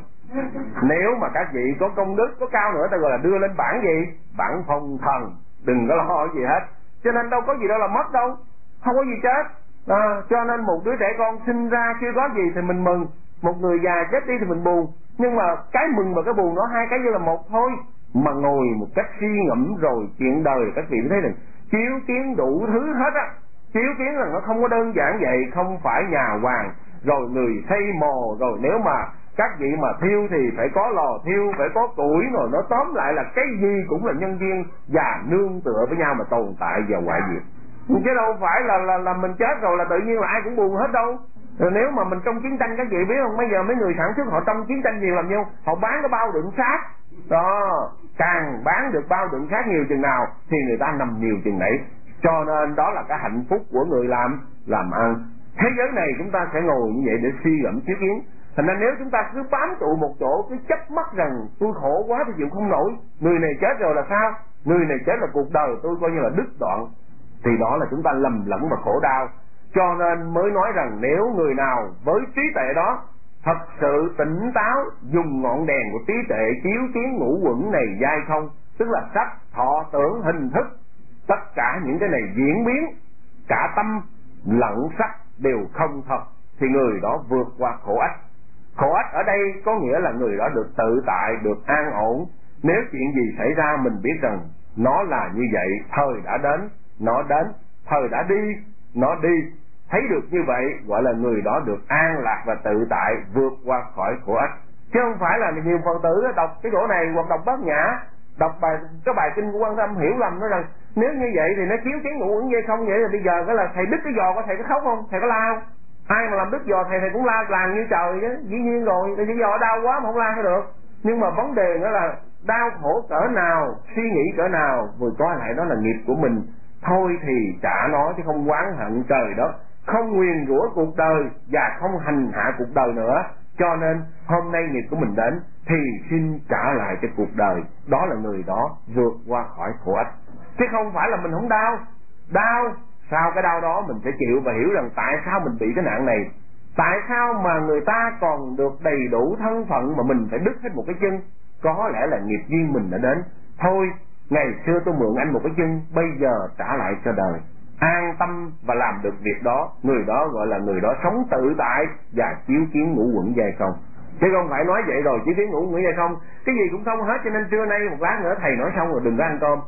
[SPEAKER 3] Nếu mà các vị có công đức có cao nữa ta gọi là đưa lên bảng gì? Bảng phong thần. Đừng có lo gì hết. Cho nên đâu có gì đâu là mất đâu, không có gì chết. Cho nên một đứa trẻ con sinh ra chưa có gì thì mình mừng, một người già chết đi thì mình buồn. Nhưng mà cái mừng và cái buồn nó hai cái như là một thôi. Mà ngồi một cách suy ngẫm rồi chuyện đời các vị thấy rằng chiếu kiến đủ thứ hết á. Chiếu kiến rằng nó không có đơn giản vậy, không phải nhà hoàng rồi người xây mồ, rồi nếu mà các vị mà thiêu thì phải có lò thiêu, phải có củi, rồi nó tóm lại là cái gì cũng là nhân duyên và nương tựa với nhau mà tồn tại và hoại diệt. Chứ đâu phải là mình chết rồi là tự nhiên là ai cũng buồn hết đâu. Rồi nếu mà mình trong chiến tranh các vị biết không, bây giờ mấy người sản xuất họ trong chiến tranh nhiều làm nhiêu, họ bán cái bao đựng xác đó, càng bán được bao đựng xác nhiều chừng nào thì người ta nằm nhiều chừng nấy. Cho nên đó là cái hạnh phúc của người làm ăn. Thế giới này chúng ta sẽ ngồi như vậy để suy gẫm chiếu kiến. Thành ra nếu chúng ta cứ bám trụ một chỗ, cứ chấp mắc rằng tôi khổ quá tôi chịu không nổi, người này chết rồi là sao, người này chết là cuộc đời tôi coi như là đứt đoạn, thì đó là chúng ta lầm lẫn và khổ đau. Cho nên mới nói rằng nếu người nào với trí tuệ đó thật sự tỉnh táo, dùng ngọn đèn của trí tuệ chiếu kiến ngũ uẩn này dai không, tức là sắc thọ tưởng hình thức, tất cả những cái này diễn biến, cả tâm lẫn sắc đều không thật, thì người đó vượt qua khổ ách. Khổ ách ở đây có nghĩa là người đó được tự tại, được an ổn. Nếu chuyện gì xảy ra mình biết rằng nó là như vậy, thời đã đến, nó đến, thời đã đi, nó đi. Thấy được như vậy gọi là người đó được an lạc và tự tại, vượt qua khỏi khổ ách. Chứ không phải là nhiều Phật tử đọc cái chỗ này hoặc đọc Bát Nhã, đọc cái bài kinh của Quan Tâm hiểu lầm nói rằng nếu như vậy thì nó chiếu kiến ngũ uẩn dây không, vậy là bây giờ cái là thầy đứt cái giò có thầy có khóc không, thầy có la không? Ai mà làm đứt giò thầy cũng la làng như trời chứ, dĩ nhiên rồi, tại vì giò đau quá mà không la cái được. Nhưng mà vấn đề nữa là đau khổ cỡ nào, suy nghĩ cỡ nào, vừa coi lại đó là nghiệp của mình thôi thì trả nó, chứ không oán hận trời đất, không nguyền rủa cuộc đời và không hành hạ cuộc đời nữa. Cho nên hôm nay nghiệp của mình đến thì xin trả lại cho cuộc đời, đó là người đó vượt qua khỏi khổ ách. Chứ không phải là mình không đau. Đau, sau cái đau đó mình sẽ chịu và hiểu rằng tại sao mình bị cái nạn này, tại sao mà người ta còn được đầy đủ thân phận mà mình phải đứt hết một cái chân. Có lẽ là nghiệp duyên mình đã đến. Thôi, ngày xưa tôi mượn anh một cái chân, bây giờ trả lại cho đời. An tâm và làm được việc đó, người đó gọi là người đó sống tự tại và chiếu kiến ngũ uẩn dai không. Chứ không phải nói vậy rồi chiếu kiến ngũ uẩn dai không, cái gì cũng không hết. Cho nên trưa nay một lát nữa thầy nói xong rồi đừng có ăn cơm.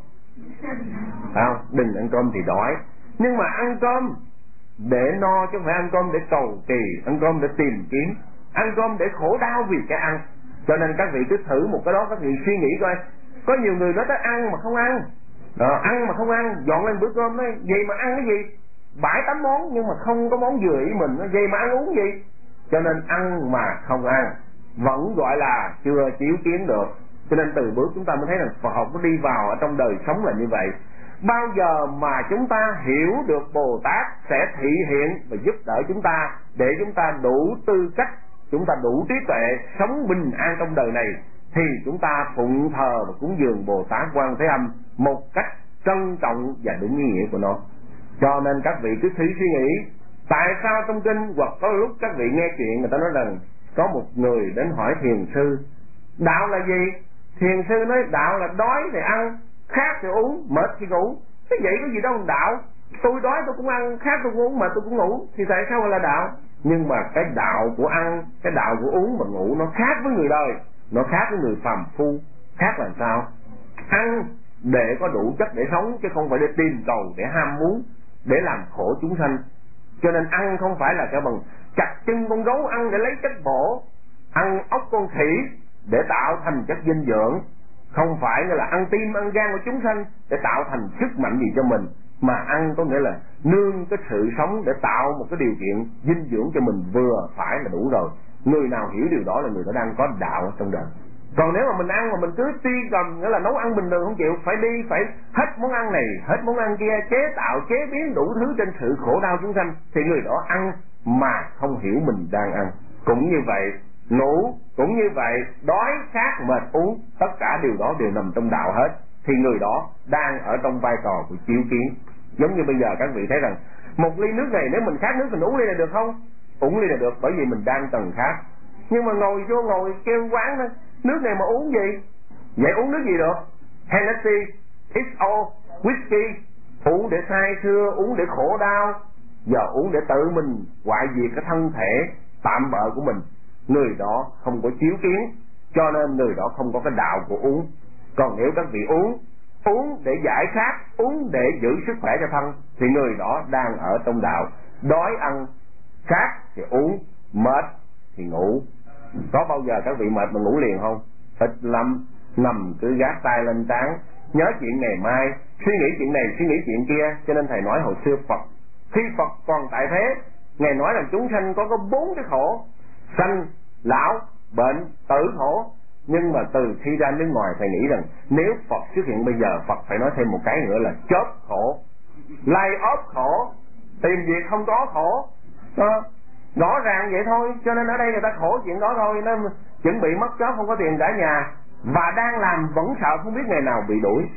[SPEAKER 3] Đừng ăn cơm thì đói, nhưng mà ăn cơm để no chứ không phải ăn cơm để cầu kỳ, ăn cơm để tìm kiếm. ăn cơm để khổ đau vì cái ăn. Cho nên các vị cứ thử một cái đó, các vị suy nghĩ coi. Có nhiều người nói tới ăn mà không ăn, ăn mà không ăn, dọn lên bữa cơm ấy, vậy mà ăn cái gì 7-8 món nhưng mà không có món vừa ý mình, vậy mà ăn uống gì. Cho nên ăn mà không ăn vẫn gọi là chưa chiếu kiến được. Cho nên từ bước chúng ta mới thấy rằng Phật học nó đi vào ở trong đời sống là như vậy. Bao giờ mà chúng ta hiểu được Bồ Tát sẽ thị hiện và giúp đỡ chúng ta để chúng ta đủ tư cách, chúng ta đủ trí tuệ sống bình an trong đời này, thì chúng ta phụng thờ và cúng dường Bồ Tát Quan Thế Âm một cách trân trọng và đúng ý nghĩa của nó. Cho nên các vị cứ thử suy nghĩ, tại sao trong kinh hoặc có lúc các vị nghe chuyện người ta nói rằng có một người đến hỏi thiền sư đạo là gì. Thiền sư nói đạo là đói thì ăn, khát thì uống, mệt thì ngủ. Thế vậy có gì đâu đạo, tôi đói tôi cũng ăn, khát tôi cũng uống, mệt tôi cũng ngủ, thì tại sao gọi là đạo? Nhưng mà cái đạo của ăn, cái đạo của uống và ngủ nó khác với người đời, nó khác với người phàm phu. Khác làm sao? Ăn để có đủ chất để sống, chứ không phải để tìm cầu, để ham muốn, để làm khổ chúng sanh. Cho nên ăn không phải là cái bằng chặt chân con gấu ăn để lấy chất bổ, ăn ốc con khỉ để tạo thành chất dinh dưỡng, không phải là ăn tim ăn gan của chúng sanh để tạo thành sức mạnh gì cho mình, mà ăn có nghĩa là nương cái sự sống để tạo một cái điều kiện dinh dưỡng cho mình vừa phải là đủ rồi. Người nào hiểu điều đó là người đó đang có đạo ở trong đời. Còn nếu mà mình ăn mà mình cứ tuy cầm, nghĩa là nấu ăn bình thường không chịu, phải đi phải hết món ăn này hết món ăn kia, chế tạo chế biến đủ thứ trên sự khổ đau chúng sanh, thì người đó ăn mà không hiểu mình đang ăn. Cũng như vậy, ngủ cũng như vậy, đói khát mệt uống, tất cả điều đó đều nằm trong đạo hết, thì người đó đang ở trong vai trò của chiếu kiến. Giống như bây giờ các vị thấy rằng một ly nước này nếu mình khát nước mình uống ly này được không? Uống ly này được, bởi vì mình đang cần khát. Nhưng mà ngồi kêu quán đó, nước này mà uống gì? Vậy uống nước gì được? Hennessy, XO, whisky, uống để say sưa, uống để khổ đau, giờ uống để tự mình hoại diệt cái thân thể tạm bợ của mình. Người đó không có chiếu kiến, cho nên người đó không có cái đạo của uống. Còn nếu các vị uống để giải khát, uống để giữ sức khỏe cho thân, thì người đó đang ở trong đạo. Đói ăn, khát thì uống, mệt thì ngủ. Có bao giờ các vị mệt mà ngủ liền không? Ít lắm, nằm cứ gác tay lên trán, nhớ chuyện ngày mai, suy nghĩ chuyện này suy nghĩ chuyện kia. Cho nên thầy nói hồi xưa Phật, khi Phật còn tại thế, Ngài nói là chúng sanh có 4 cái khổ: sanh, lão, bệnh, tử khổ. Nhưng mà từ khi ra nước ngoài thầy nghĩ rằng nếu Phật xuất hiện bây giờ, Phật phải nói thêm một cái nữa là chớp khổ, lay off khổ, tìm việc không có khổ. Rõ ràng vậy thôi. Cho nên ở đây người ta khổ chuyện đó thôi. Nó chuẩn bị mất job, không có tiền trả nhà, và đang làm vẫn sợ không biết ngày nào bị đuổi.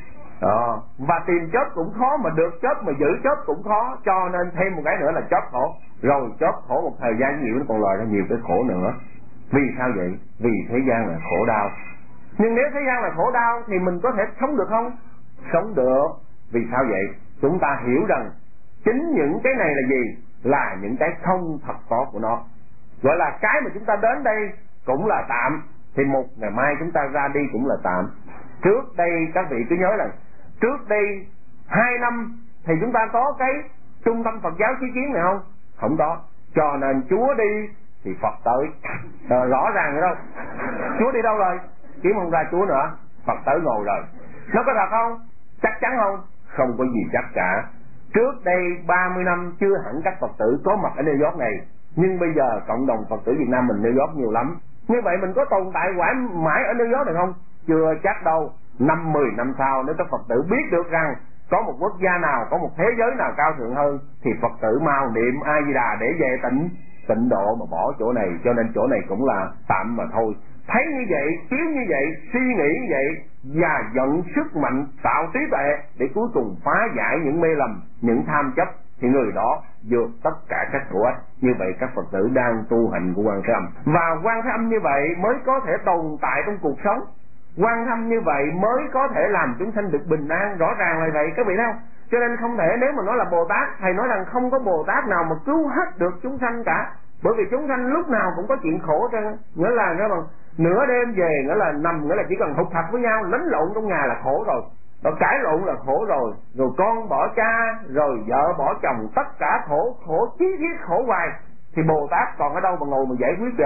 [SPEAKER 3] Và tìm job cũng khó, mà được job mà giữ job cũng khó. Cho nên thêm một cái nữa là job khổ. Rồi job khổ một thời gian nhiều, nó còn lòi ra nhiều cái khổ nữa. Vì sao vậy? Vì thế gian là khổ đau. Nhưng nếu thế gian là khổ đau thì mình có thể sống được không? Sống được. Vì sao vậy? Chúng ta hiểu rằng chính những cái này là gì? Là những cái không thật có của nó. Gọi là cái mà chúng ta đến đây cũng là tạm, thì một ngày mai chúng ta ra đi cũng là tạm. Trước đây các vị cứ nhớ là trước đây 2 năm thì chúng ta có cái trung tâm Phật giáo Chí Kiến này không? Không có. Cho nên Chúa đi thì Phật tới. Rõ ràng rồi đâu. Chúa đi đâu rồi? Kiếm không ra Chúa nữa, Phật tới ngồi rồi. Nó có thật không? Chắc chắn không? Không có gì chắc cả. Trước đây 30 năm chưa hẳn các Phật tử có mặt ở New York này, nhưng bây giờ cộng đồng Phật tử Việt Nam mình New York nhiều lắm. Như vậy mình có tồn tại quả mãi ở New York được không? Chưa chắc đâu. 5-10 năm sau nếu các Phật tử biết được rằng có một quốc gia nào, có một thế giới nào cao thượng hơn, thì Phật tử mau niệm A Di Đà để về tịnh độ mà bỏ chỗ này. Cho nên chỗ này cũng là tạm mà thôi. Thấy như vậy, chiếu như vậy, suy nghĩ như vậy, và dẫn sức mạnh tạo trí tuệ để cuối cùng phá giải những mê lầm, những tham chấp, thì người đó vượt tất cả các khổ ách. Như vậy các Phật tử đang tu hành của Quan Thế Âm, và Quan Thế Âm như vậy mới có thể tồn tại trong cuộc sống. Quan Thế Âm như vậy mới có thể làm chúng sanh được bình an. Rõ ràng là vậy các vị thấy không? Cho nên không thể, nếu mà nói là Bồ Tát, thầy nói rằng không có Bồ Tát nào mà cứu hết được chúng sanh cả. Bởi vì chúng sanh lúc nào cũng có chuyện khổ trơn. Nghĩa là cái bằng nửa đêm về, nghĩa là nằm, nghĩa là chỉ cần hụt hạt với nhau, lẫn lộn trong nhà là khổ rồi. Rồi cãi lộn là khổ rồi. Rồi con bỏ cha, rồi vợ bỏ chồng, tất cả khổ chí thiết khổ hoài. Thì Bồ Tát còn ở đâu mà ngồi mà giải quyết rồi?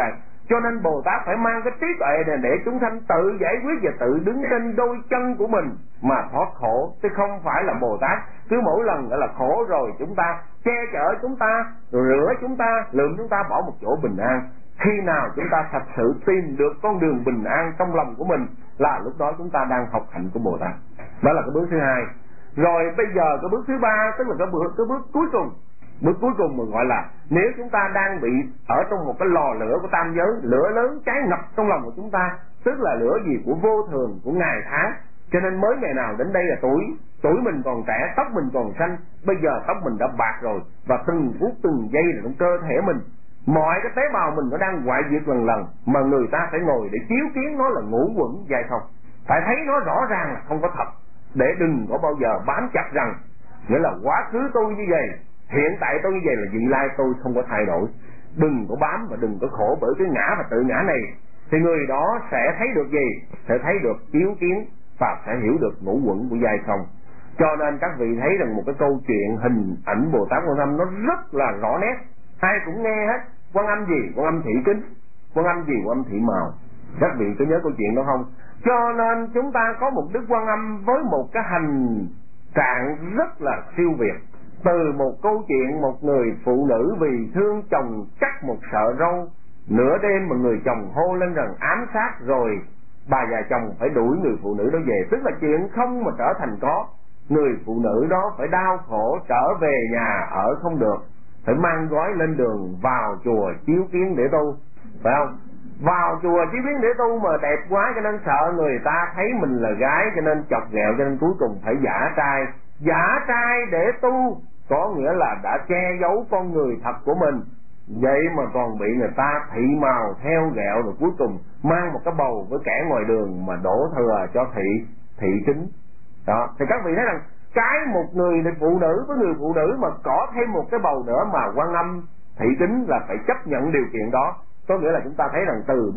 [SPEAKER 3] Cho nên Bồ Tát phải mang cái trí tuệ này để chúng sanh tự giải quyết và tự đứng trên đôi chân của mình mà thoát khổ, chứ không phải là Bồ Tát cứ mỗi lần gọi là khổ rồi chúng ta che chở chúng ta, rồi rửa chúng ta, lượm chúng ta bỏ một chỗ bình an. Khi nào chúng ta thật sự tìm được con đường bình an trong lòng của mình là lúc đó chúng ta đang học hạnh của Bồ Tát. Đó là cái bước thứ hai. Rồi bây giờ cái bước thứ ba, tức là cái bước cuối cùng. Bước cuối cùng mình gọi là nếu chúng ta đang bị ở trong một cái lò lửa của tam giới, lửa lớn cháy ngập trong lòng của chúng ta, tức là lửa gì của vô thường, của ngày tháng. Cho nên mới ngày nào đến đây là tuổi mình còn trẻ, tóc mình còn xanh, bây giờ tóc mình đã bạc rồi, và từng phút từng giây là trong cơ thể mình, mọi cái tế bào mình nó đang hoại diệt lần lần, mà người ta phải ngồi để chiếu kiến nó là ngũ quẩn dài không, phải thấy nó rõ ràng là không có thật, để đừng có bao giờ bám chặt rằng nghĩa là quá khứ tôi như vậy, hiện tại tôi như vậy là vị lai tôi không có thay đổi. Đừng có bám và đừng có khổ bởi cái ngã và tự ngã này, thì người đó sẽ thấy được gì? Sẽ thấy được chiếu kiến và sẽ hiểu được ngũ quẩn của giai không. Cho nên các vị thấy rằng một cái câu chuyện hình ảnh Bồ Tát Quan Âm nó rất là rõ nét, ai cũng nghe hết. Quan Âm gì? Quan Âm thị kính. Quan Âm gì? Quan Âm thị màu. Các vị có nhớ câu chuyện đó không? Cho nên chúng ta có một Đức Quan Âm với một cái hành trạng rất là siêu việt. Từ một câu chuyện một người phụ nữ vì thương chồng cắt một sợi râu, nửa đêm mà người chồng hô lên rằng ám sát, rồi bà già chồng phải đuổi người phụ nữ đó về. Tức là chuyện không mà trở thành có. Người phụ nữ đó phải đau khổ trở về nhà ở không được, phải mang gói lên đường vào chùa chiếu kiến để tu, phải không? Vào chùa chiếu kiến để tu mà đẹp quá cho nên sợ người ta thấy mình là gái, cho nên chọc ghẹo, cho nên cuối cùng phải giả trai. Giả trai để tu có nghĩa là đã che giấu con người thật của mình, vậy mà còn bị người ta thị màu theo ghẹo, rồi cuối cùng mang một cái bầu với kẻ ngoài đường mà đổ thừa cho thị kính. Đó, thì các vị thấy rằng cái một người phụ nữ với người phụ nữ mà có thêm một cái bầu nữa mà Quan Âm thị kính là phải chấp nhận điều kiện đó. Có nghĩa là chúng ta thấy rằng từ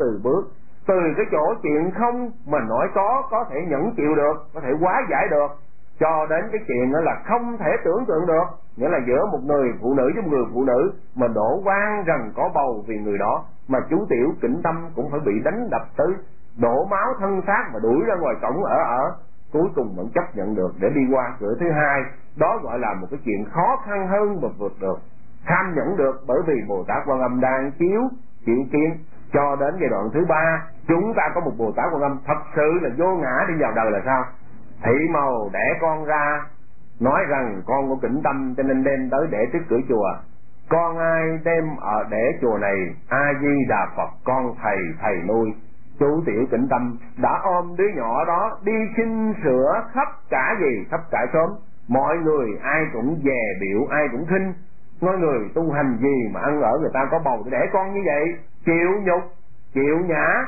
[SPEAKER 3] cái chỗ chuyện không mà nói có thể nhẫn chịu được, có thể hóa giải được, cho đến cái chuyện đó là không thể tưởng tượng được, nghĩa là giữa một người phụ nữ với một người phụ nữ mà đổ oan rằng có bầu vì người đó, mà chú Tiểu Kỉnh Tâm cũng phải bị đánh đập tới đổ máu thân xác và đuổi ra ngoài cổng ở, cuối cùng vẫn chấp nhận được để đi qua cửa thứ hai. Đó gọi là một cái chuyện khó khăn hơn mà vượt được, tham nhẫn được, bởi vì Bồ Tát Quan Âm đang chịu kiến. Cho đến giai đoạn thứ ba, chúng ta có một Bồ Tát Quan Âm thật sự là vô ngã đi vào đời là sao? Thị màu đẻ con ra, nói rằng con của Kỉnh Tâm cho nên đem tới để trước cửa chùa. Con ai đem ở để chùa này? A Di Đà Phật, con thầy nuôi. Chú Tiểu Kỉnh Tâm đã ôm đứa nhỏ đó đi xin sữa khắp cả xóm. Mọi người ai cũng dè biểu, ai cũng khinh. Nói người tu hành gì mà ăn ở người ta có bầu để con như vậy? Chịu nhục, chịu nhã,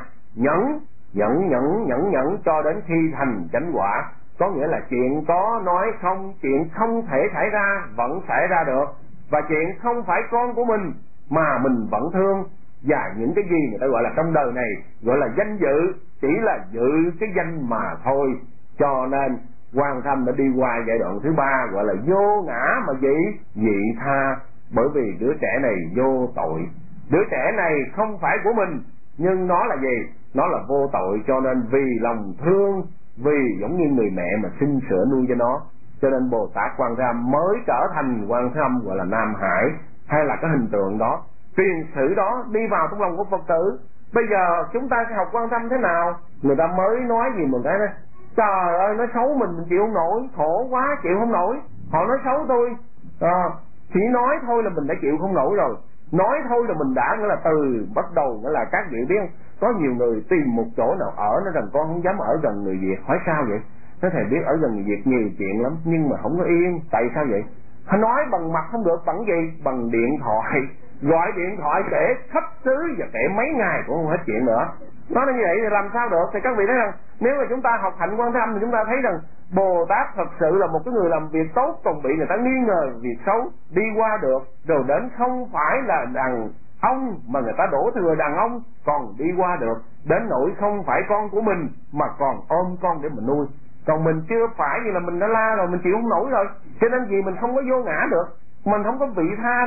[SPEAKER 3] nhẫn cho đến khi thành chánh quả. Có nghĩa là chuyện có nói không, chuyện không thể xảy ra vẫn xảy ra được, và chuyện không phải con của mình mà mình vẫn thương. Và những cái gì người ta gọi là trong đời này gọi là danh dự, chỉ là giữ cái danh mà thôi. Cho nên Quan Thâm đã đi qua giai đoạn thứ ba, gọi là vô ngã mà dị tha, bởi vì đứa trẻ này vô tội. Đứa trẻ này không phải của mình, nhưng nó là gì? Nó là vô tội, cho nên vì lòng thương, vì giống như người mẹ mà xin sữa nuôi cho nó, cho nên Bồ Tát Quan Thế Âm mới trở thành Quan Thế Âm, gọi là Nam Hải, hay là cái hình tượng đó, truyền sử đó đi vào trong lòng của Phật tử. Bây giờ chúng ta sẽ học Quan Tâm thế nào? Người ta mới nói gì mình thấy đó, trời ơi nói xấu mình chịu không nổi, khổ quá chịu không nổi. Họ nói xấu tôi, chỉ nói thôi là mình đã chịu không nổi rồi. Nói thôi là mình đã, nghĩa là từ bắt đầu, nghĩa là các vị biết có nhiều người tìm một chỗ nào ở, nó rằng con không dám ở gần người Việt. Hỏi sao vậy? Nó thầy biết ở gần người Việt nhiều chuyện lắm nhưng mà không có yên. Tại sao vậy? Họ nói bằng mặt không được, bằng gì? Bằng điện thoại. Gọi điện thoại kể khắp xứ và kể mấy ngày cũng không hết chuyện nữa. Nói như vậy thì làm sao được? Thì các vị thấy rằng nếu mà chúng ta học hạnh Quan Thế Âm thì chúng ta thấy rằng Bồ Tát thật sự là một cái người làm việc tốt, còn bị người ta nghi ngờ việc xấu, đi qua được, rồi đến không phải là đàn ông mà người ta đổ thừa đàn ông còn đi qua được, đến nỗi không phải con của mình mà còn ôm con để mình nuôi. Còn mình chưa phải như là mình đã la rồi, mình chịu không nổi rồi, cho nên vì mình không có vô ngã được, mình không có vị tha được,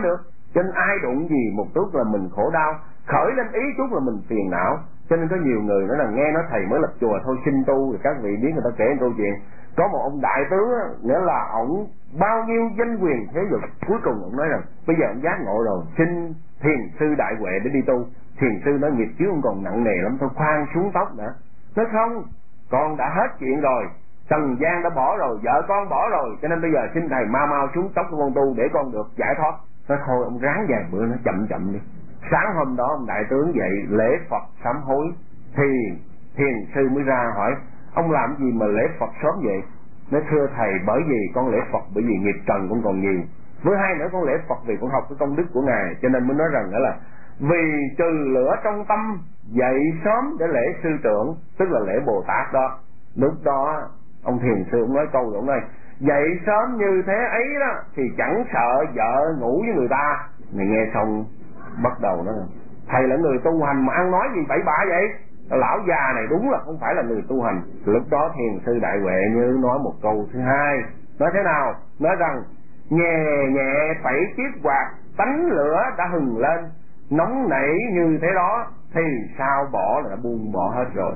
[SPEAKER 3] Cho nên ai đụng gì một chút là mình khổ đau, khởi lên ý chút là mình phiền não. Cho nên có nhiều người nói là nghe nói thầy mới lập chùa thôi xin tu. Thì các vị biết người ta kể câu chuyện, có một ông đại tướng, nghĩa là ổng bao nhiêu danh quyền thế lực, cuối cùng ông nói rằng bây giờ ông giác ngộ rồi, xin thiền sư đại huệ để đi tu. Thiền sư nói nghiệp chướng ông còn nặng nề lắm, thôi khoan xuống tóc đã. Nói không, con đã hết chuyện rồi, trần gian đã bỏ rồi, vợ con bỏ rồi, cho nên bây giờ xin thầy mau xuống tóc của con tu để con được giải thoát. Nói thôi ông ráng vài bữa nó chậm đi. Sáng hôm đó ông đại tướng dậy lễ Phật sám hối, thì thiền sư mới ra hỏi ông làm gì mà lễ Phật sớm vậy? Nói thưa thầy, bởi vì con lễ Phật bởi vì nghiệp trần con còn nhiều, với hai nữa con lễ Phật vì con học cái công đức của ngài, cho nên mới nói rằng đó là vì trừ lửa trong tâm dậy sớm để lễ sư trưởng, tức là lễ Bồ Tát đó. Lúc đó ông thiền sư ông nói câu ông này, dậy sớm như thế ấy đó thì chẳng sợ vợ ngủ với người ta. Mày nghe xong bắt đầu nói thầy là người tu hành mà ăn nói gì bậy bạ vậy? Lão già này đúng là không phải là người tu hành. Lúc đó thiền sư đại huệ như nói một câu thứ hai, nói thế nào? Nói rằng nhẹ nhẹ tẩy chiếc quạt, tánh lửa đã hừng lên, nóng nảy như thế đó thì sao bỏ là đã buông bỏ hết rồi.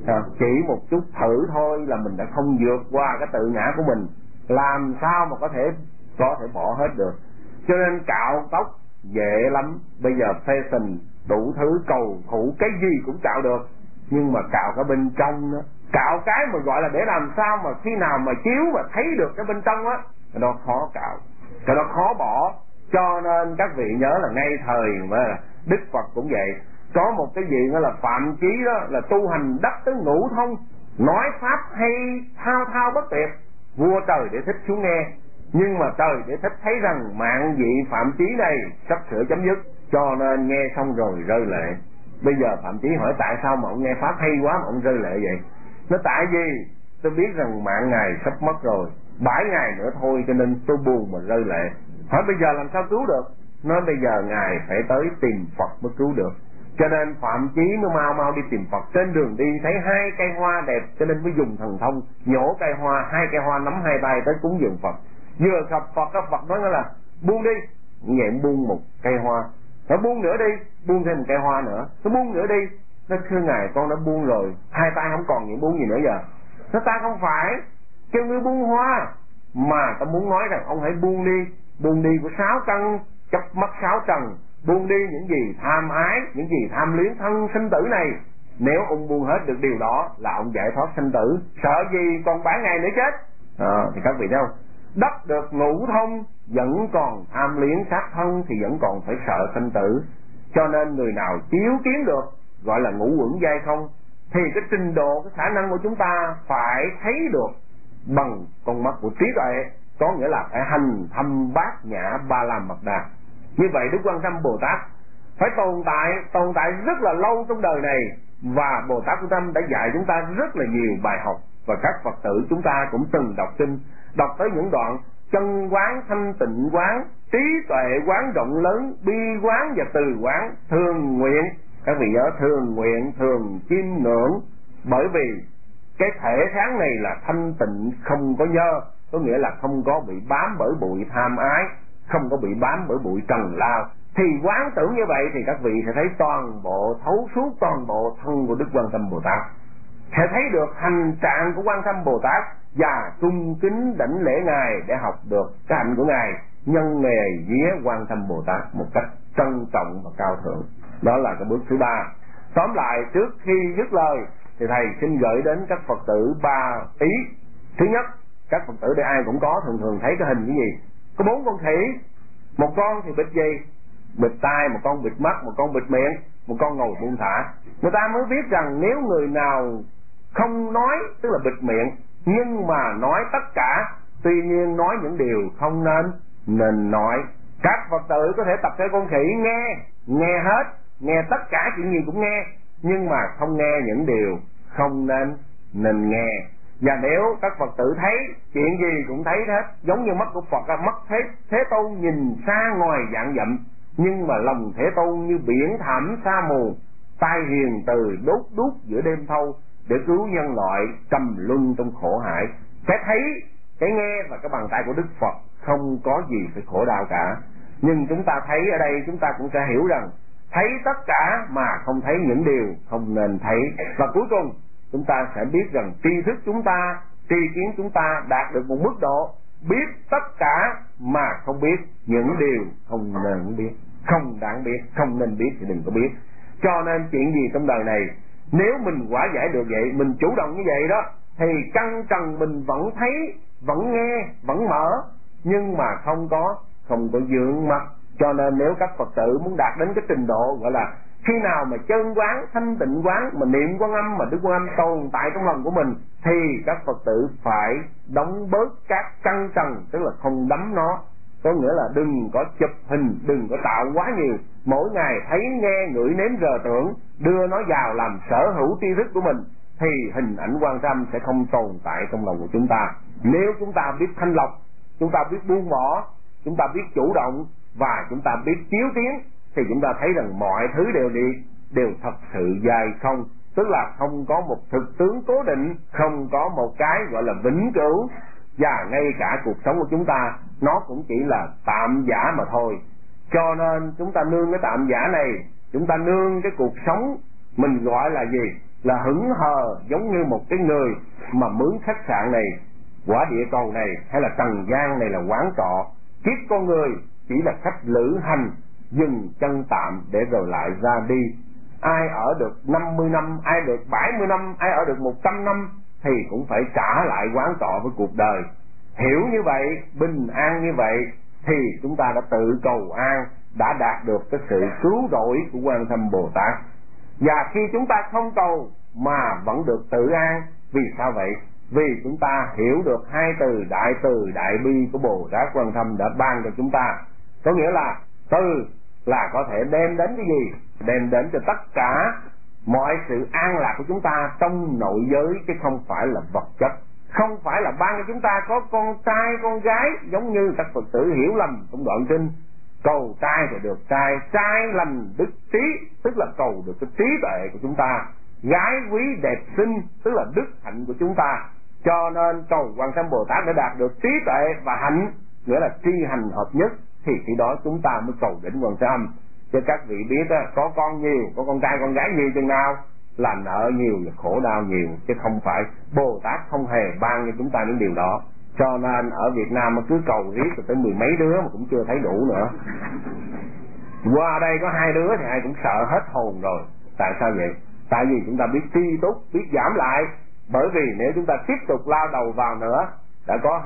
[SPEAKER 3] Chỉ một chút thử thôi là mình đã không vượt qua cái tự ngã của mình, làm sao mà có thể bỏ hết được. Cho nên cạo tóc dễ lắm, bây giờ fashion đủ thứ cầu thủ cái gì cũng cạo được, nhưng mà cạo cái bên trong đó, cạo cái mà gọi là để làm sao mà khi nào mà chiếu mà thấy được cái bên trong á, cái đó khó cạo, cái đó khó bỏ. Cho nên các vị nhớ là ngay thời mà Đức Phật cũng vậy, có một cái gì đó là Phạm Chí đó là tu hành đắc tới ngũ thông, nói pháp hay thao thao bất tuyệt, vua trời để thích xuống nghe. Nhưng mà trời để thích thấy rằng mạng vị Phạm Chí này sắp sửa chấm dứt, cho nên nghe xong rồi rơi lệ. Bây giờ Phạm Chí hỏi tại sao mà ông nghe pháp hay quá mà ông rơi lệ vậy? Nó tại vì tôi biết rằng mạng ngài sắp mất rồi, 7 ngày nữa thôi, cho nên tôi buồn mà rơi lệ. Hỏi bây giờ làm sao cứu được? Nói bây giờ ngài phải tới tìm Phật mới cứu được. Cho nên Phạm Chí mới mau đi tìm Phật. Trên đường đi thấy 2 cây hoa đẹp, cho nên mới dùng thần thông nhổ cây hoa, 2 cây hoa nắm 2 tay tới cúng dường Phật. Vừa gặp Phật, các Phật nói là buông đi, nhẹ buông một cây hoa. Nó buông nữa đi, buông thêm một cây hoa nữa. Nó buông nữa đi, nó thưa ngài con đã buông rồi, 2 tay không còn những buông gì nữa giờ. Nó ta không phải kêu ngươi buông hoa, mà ta muốn nói rằng ông hãy buông đi của 6 căn chấp mắc 6 trần, buông đi những gì tham ái, những gì tham luyến thân sinh tử này. Nếu ông buông hết được điều đó là ông giải thoát sinh tử, sợ gì còn 7 ngày nữa chết. Thì các vị thấy không? Đắc được ngũ thông vẫn còn tham luyến sát thân thì vẫn còn phải sợ sinh tử. Cho nên người nào chiếu kiến được gọi là ngũ uẩn giai không, thì cái trình độ, cái khả năng của chúng ta phải thấy được bằng con mắt của trí tuệ, có nghĩa là phải hành thâm bát nhã ba la mật đa. Như vậy Đức Quan Tâm Bồ Tát phải tồn tại rất là lâu trong đời này, và Bồ Tát Quan Tâm đã dạy chúng ta rất là nhiều bài học. Và các Phật tử chúng ta cũng từng đọc kinh, đọc tới những đoạn chân quán, thanh tịnh quán, trí tuệ quán rộng lớn, bi quán và từ quán, thường nguyện. Các vị nhớ thường nguyện, thường chiêm ngưỡng. Bởi vì cái thể sáng này là thanh tịnh, không có nhơ, có nghĩa là không có bị bám bởi bụi tham ái, không có bị bám bởi bụi trần lao. Thì quán tưởng như vậy thì các vị sẽ thấy toàn bộ, thấu suốt toàn bộ thân của Đức Quan Tâm Bồ Tát, sẽ thấy được hành trạng của Quan Tâm Bồ Tát và cung kính đảnh lễ ngài để học được cái hạnh của ngài, nhân nghề vía Quan Tâm Bồ Tát một cách trân trọng và cao thượng. Đó là cái bước thứ 3. Tóm lại, trước khi dứt lời thì thầy xin gửi đến các Phật tử 3 ý. Thứ nhất, các Phật tử đây ai cũng có, thường thấy cái hình cái gì? Có 4 con khỉ, một con thì bịt gì? Bịt tai, một con bịt mắt, một con bịt miệng, một con ngồi buông thả. Người ta mới biết rằng nếu người nào không nói, tức là bịt miệng, nhưng mà nói tất cả, tuy nhiên nói những điều không nên nói. Các Phật tử có thể tập theo con khỉ, nghe hết, nghe tất cả chuyện gì cũng nghe, nhưng mà không nghe những điều không nên nghe. Và nếu các Phật tử thấy chuyện gì cũng thấy hết, giống như mắt của Phật, mắt Thế Tôn nhìn xa ngoài vạn dặm, nhưng mà lòng Thế Tôn như biển thẳm sa mù, tai hiền từ đốt đuốc giữa đêm thâu, để cứu nhân loại trầm luân trong khổ hải. Cái thấy, cái nghe và cái bàn tay của Đức Phật không có gì phải khổ đau cả. Nhưng chúng ta thấy ở đây, chúng ta cũng sẽ hiểu rằng thấy tất cả mà không thấy những điều không nên thấy. Và cuối cùng chúng ta sẽ biết rằng tri thức chúng ta, tri kiến chúng ta đạt được một mức độ biết tất cả mà không biết những điều không nên biết, không đáng biết, không nên biết thì đừng có biết. Cho nên chuyện gì trong đời này, nếu mình quả giải được vậy, mình chủ động như vậy đó, thì căn trần mình vẫn thấy, vẫn nghe, vẫn mở, nhưng mà không có vướng mắc. Cho nên nếu các Phật tử muốn đạt đến cái trình độ gọi là khi nào mà chân quán, thanh tịnh quán, mà niệm Quan Âm, mà Đức Quan Âm tồn tại trong lòng của mình, thì các Phật tử phải đóng bớt các căn trần, tức là không đắm nó. Có nghĩa là đừng có chụp hình, đừng có tạo quá nhiều. Mỗi ngày thấy, nghe, ngửi, nếm, rờ, tưởng, đưa nó vào làm sở hữu tri thức của mình, thì hình ảnh Quan Âm sẽ không tồn tại trong lòng của chúng ta. Nếu chúng ta biết thanh lọc, chúng ta biết buông bỏ, chúng ta biết chủ động, và chúng ta biết chiếu tiến, thì chúng ta thấy rằng mọi thứ đều thật sự dài không. Tức là không có một thực tướng cố định, không có một cái gọi là vĩnh cửu. Và ngay cả cuộc sống của chúng ta, nó cũng chỉ là tạm giả mà thôi. Cho nên chúng ta nương cái tạm giả này, chúng ta nương cái cuộc sống mình gọi là gì? Là hững hờ, giống như một cái người mà mướn khách sạn này, quả địa cầu này, hay là trần gian này là quán trọ. Kiếp con người chỉ là khách lữ hành, dừng chân tạm để rồi lại ra đi. Ai ở được 50 năm, ai được 70 năm, ai ở được 100 năm, thì cũng phải trả lại quán trọ với cuộc đời. Hiểu như vậy, bình an như vậy, thì chúng ta đã tự cầu an, đã đạt được cái sự cứu rỗi của Quan Âm Bồ Tát. Và khi chúng ta không cầu mà vẫn được tự an, vì sao vậy? Vì chúng ta hiểu được hai từ đại bi của Bồ Tát Quan Âm đã ban cho chúng ta. Có nghĩa là từ là có thể đem đến cái gì? Đem đến cho tất cả mọi sự an lạc của chúng ta trong nội giới, chứ không phải là vật chất. Không phải là ban cho chúng ta có con trai, con gái, giống như các Phật tử hiểu lầm trong đoạn kinh. Cầu trai thì được trai, trai lành đức trí, tức là cầu được cái trí tuệ của chúng ta. Gái quý đẹp xinh, tức là đức hạnh của chúng ta. Cho nên cầu Quan Âm Bồ Tát để đạt được trí tuệ và hạnh, nghĩa là tri hành hợp nhất, thì khi đó chúng ta mới cầu đến Quan Âm. Chứ các vị biết đó, có con nhiều, có con trai con gái nhiều chừng nào là nợ nhiều và khổ đau nhiều, chứ không phải. Bồ Tát không hề ban cho chúng ta những điều đó. Cho nên ở Việt Nam mà cứ cầu riết rồi tới 10 mấy đứa mà cũng chưa thấy đủ nữa. Qua đây có 2 đứa thì ai cũng sợ hết hồn rồi. Tại sao vậy? Tại vì chúng ta biết tri túc, biết giảm lại. Bởi vì nếu chúng ta tiếp tục lao đầu vào nữa, đã có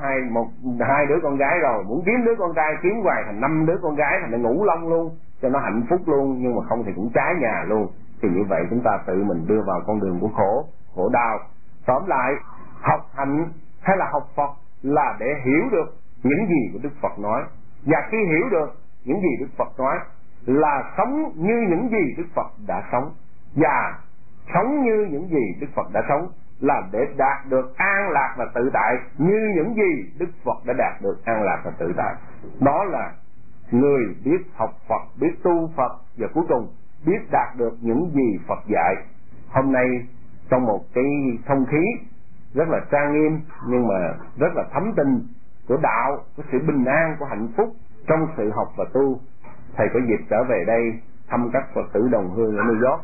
[SPEAKER 3] hai đứa con gái rồi, muốn kiếm đứa con trai kiếm hoài thành 5 đứa con gái, thành nó ngủ lông luôn, cho nó hạnh phúc luôn, nhưng mà không thì cũng trái nhà luôn. Thì như vậy chúng ta tự mình đưa vào con đường của khổ đau. Tóm lại, học hạnh hay là học Phật là để hiểu được những gì của Đức Phật nói. Và khi hiểu được những gì Đức Phật nói là sống như những gì Đức Phật đã sống. Và sống như những gì Đức Phật đã sống là để đạt được an lạc và tự tại như những gì Đức Phật đã đạt được an lạc và tự tại. Đó là người biết học Phật, biết tu Phật, và cuối cùng biết đạt được những gì Phật dạy. Hôm nay trong một cái không khí rất là trang nghiêm nhưng mà rất là thấm tình của đạo, của sự bình an, của hạnh phúc trong sự học và tu, thầy có dịp trở về đây thăm các Phật tử đồng hương ở New York,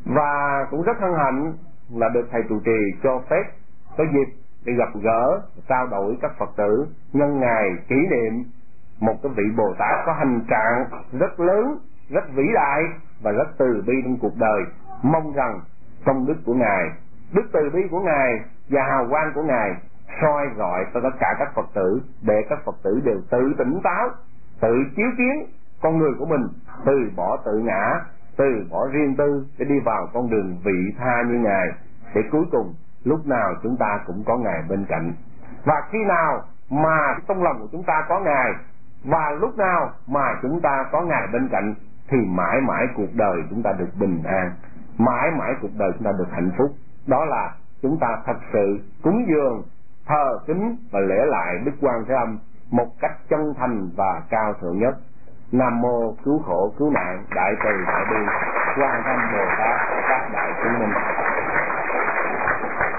[SPEAKER 3] và cũng rất hân hạnh là được thầy trụ trì cho phép có dịp để gặp gỡ, trao đổi các Phật tử nhân ngày kỷ niệm một cái vị Bồ Tát có hành trạng rất lớn, rất vĩ đại và rất từ bi trong cuộc đời. Mong rằng công đức của Ngài, đức từ bi của Ngài và hào quang của Ngài soi rọi cho tất cả các Phật tử, để các Phật tử đều tự tỉnh táo, tự chiếu kiến con người của mình, từ bỏ tự ngã, từ bỏ riêng tư để đi vào con đường vị tha như Ngài, để cuối cùng lúc nào chúng ta cũng có Ngài bên cạnh. Và khi nào mà trong lòng của chúng ta có Ngài, và lúc nào mà chúng ta có Ngài bên cạnh, thì mãi mãi cuộc đời chúng ta được bình an, mãi mãi cuộc đời chúng ta được hạnh phúc. Đó là chúng ta thật sự cúng dường, thờ kính và lễ lại Đức Quan Thế Âm một cách chân thành và cao thượng nhất. Nam mô cứu khổ cứu nạn đại từ đại bi Quan Âm Bồ Tát các đại chứng minh.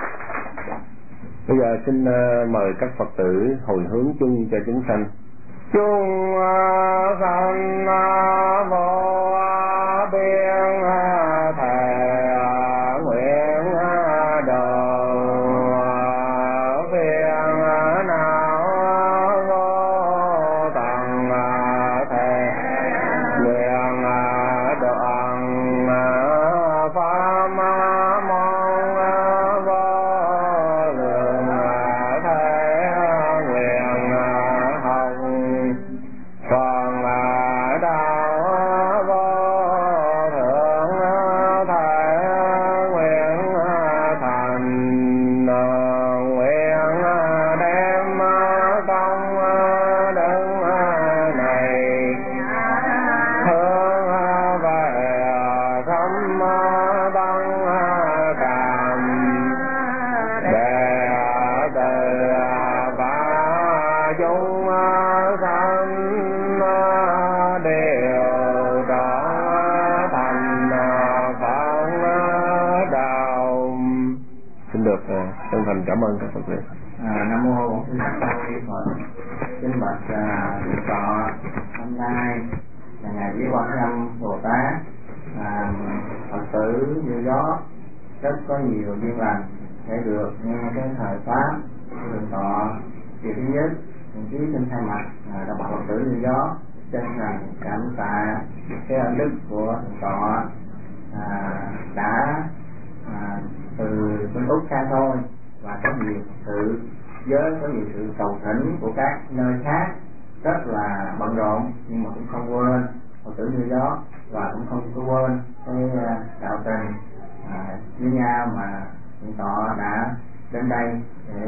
[SPEAKER 3] Bây giờ xin mời các Phật tử hồi hướng chung cho chúng sanh. chung sanh vô biên thề nguyện độ phiền não vô tận thề nguyện đoạn pháp môn vô lượng thế nguyện hồng còn đạo vô thượng thể nguyện thành nguyện đem công đức này hướng về thâm tăng cảm để từ và chúng sanh đều trở thành Phật đạo. Xin được chân thành cảm ơn các Phật tử.
[SPEAKER 2] Nam mô Bổn Sư Thích Ca Mâu Ni Phật. Kính bạch thượng tọa, hôm nay là ngày Vía Quan Thế Âm Bồ Tát, Phật tử như gió rất có nhiều duyên lành để được nghe cái thời pháp của thượng tọa. Điều thứ nhất, đồng chí xin thay mặt đồng bào Phật tử như gió chân thành cảm tạ cái ân đức của thượng tọa đã từ bên Úc xa thôi, và có nhiều sự có nhiều sự cầu thỉnh của các nơi khác rất là bận rộn, nhưng mà cũng không quên Phật tử như gió, và cũng không có quên cái đạo tràng với nhau mà thượng tọa đã đến đây để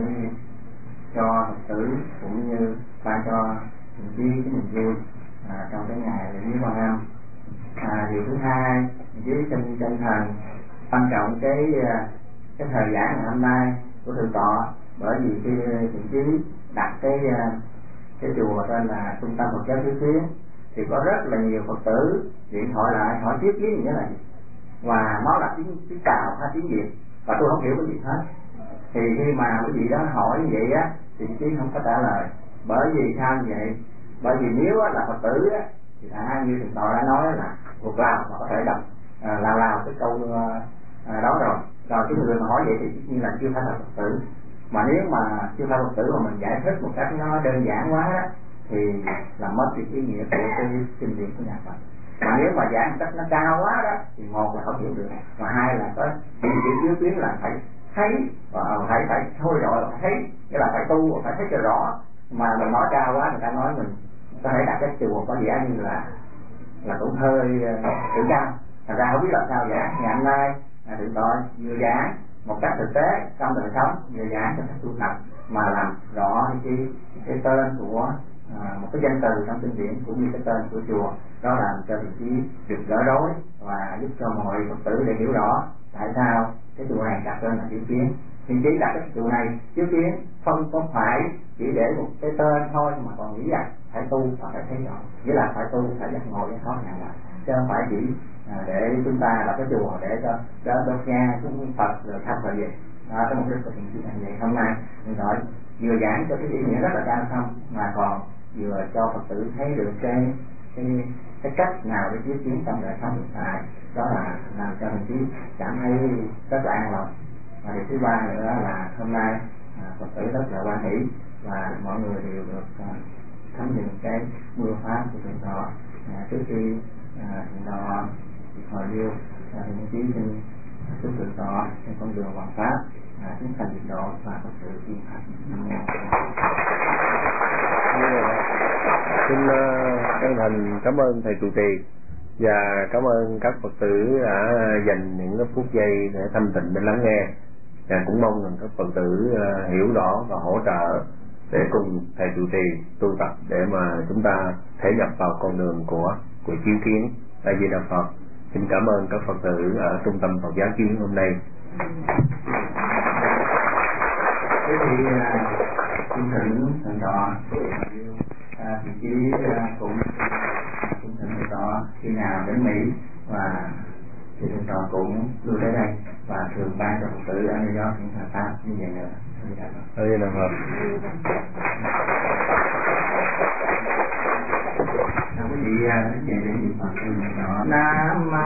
[SPEAKER 2] cho Phật tử cũng như ban cho đồng chí cái niềm vui trong cái ngày lễ Vía Quan Âm. Điều thứ hai, đồng chí xin chân thành quan trọng cái thời gian ngày hôm nay của thượng tọa, bởi vì khi đồng chí đặt cái chùa tên là Trung tâm Phật giáo Tứ Xuyên thì có rất là nhiều Phật tử điện thoại lại hỏi tiếp như thế này, và nó là tiếng Tàu hay tiếng Việt và tôi không hiểu cái gì hết. Thì khi mà quý vị đó hỏi như vậy á thì chứ không có trả lời. Bởi vì sao như vậy? Bởi vì nếu là Phật tử á thì như thượng tọa đã nói là thuộc Lào mà có thể đọc Lào cái câu đó rồi cái người mà hỏi vậy thì tất nhiên là chưa phải là Phật tử. Mà nếu mà chưa phải Phật tử mà mình giải thích một cách nó đơn giản quá đó thì làm mất đi ý nghĩa của cái kinh điển của nhà Phật. Mà nếu mà giảng một cách nó cao quá đó thì một là không hiểu được, và hai là có những chữ tuyến là phải thấy và phải thôi rồi là phải thấy, nghĩa là phải tu và phải thấy cho rõ. Mà mình nói cao quá người ta nói mình có thể đặt cái chùa có vẻ như là cũng hơi tự cao, thành ra không biết làm sao giảng. Ngày hôm nay thượng tọa vừa giảng một cách thực tế trong đời sống, vừa giảng cho các tu tập mà làm rõ cái tên của một cái danh từ trong kinh điển cũng như cái tên của chùa, đó làm cho đồng chí được gỡ rối và giúp cho mọi Phật tử để hiểu rõ tại sao cái chùa này đặt tên là Chiếu Kiến. Thì chỉ đặt cái chùa này Chiếu Kiến không có phải chỉ để một cái tên thôi, mà còn nghĩ rằng phải tu và phải thấy rõ, nghĩa là phải tu, phải giác ngộ, giác thoát hàng ngày, chứ không phải chỉ để chúng ta là cái chùa để cho đốt nhang chúng Phật rồi thắp rồi về. Đó, cái mục đích của thiện như vậy. Hôm nay mình nói vừa giảng cho cái ý nghĩa rất là cao thâm, mà còn vừa cho Phật tử thấy được cái cách nào để chiếu kiến trong đời sống hiện tại, đó là làm cho đồng chí cảm thấy rất là an lòng. Và điều thứ ba nữa là hôm nay Phật tử rất là hoan hỷ và mọi người đều được thấm nhận cái mưa pháp của thượng tọa. Trước khi thượng tọa hồi liêu thì đồng chí xin chúc thượng tọa trên con đường hoàng pháp chúng thành việc độ và Phật tử yên hạnh.
[SPEAKER 3] Xin chân thành cảm ơn thầy trụ trì và cảm ơn các Phật tử đã dành những phút giây để thanh tịnh để lắng nghe, và cũng mong rằng các Phật tử hiểu rõ và hỗ trợ để cùng thầy trụ trì tu tập để mà chúng ta thể nhập vào con đường của chiếu kiến. Tại vì Đạo Phật xin cảm ơn các Phật tử ở trung tâm Phật giáo Chiếu Kiến hôm nay.
[SPEAKER 2] Thế thì xin thỉnh thượng tọa thì chỉ cũng xin thỉnh thượng tọa khi nào đến Mỹ và thì thượng tọa cũng lưu tới đây và thường ban cho Phật tử ở New York những thời pháp như vậy nữa. Đây là Phật. nói chuyện để niệm Phật cho người đó. Nam mô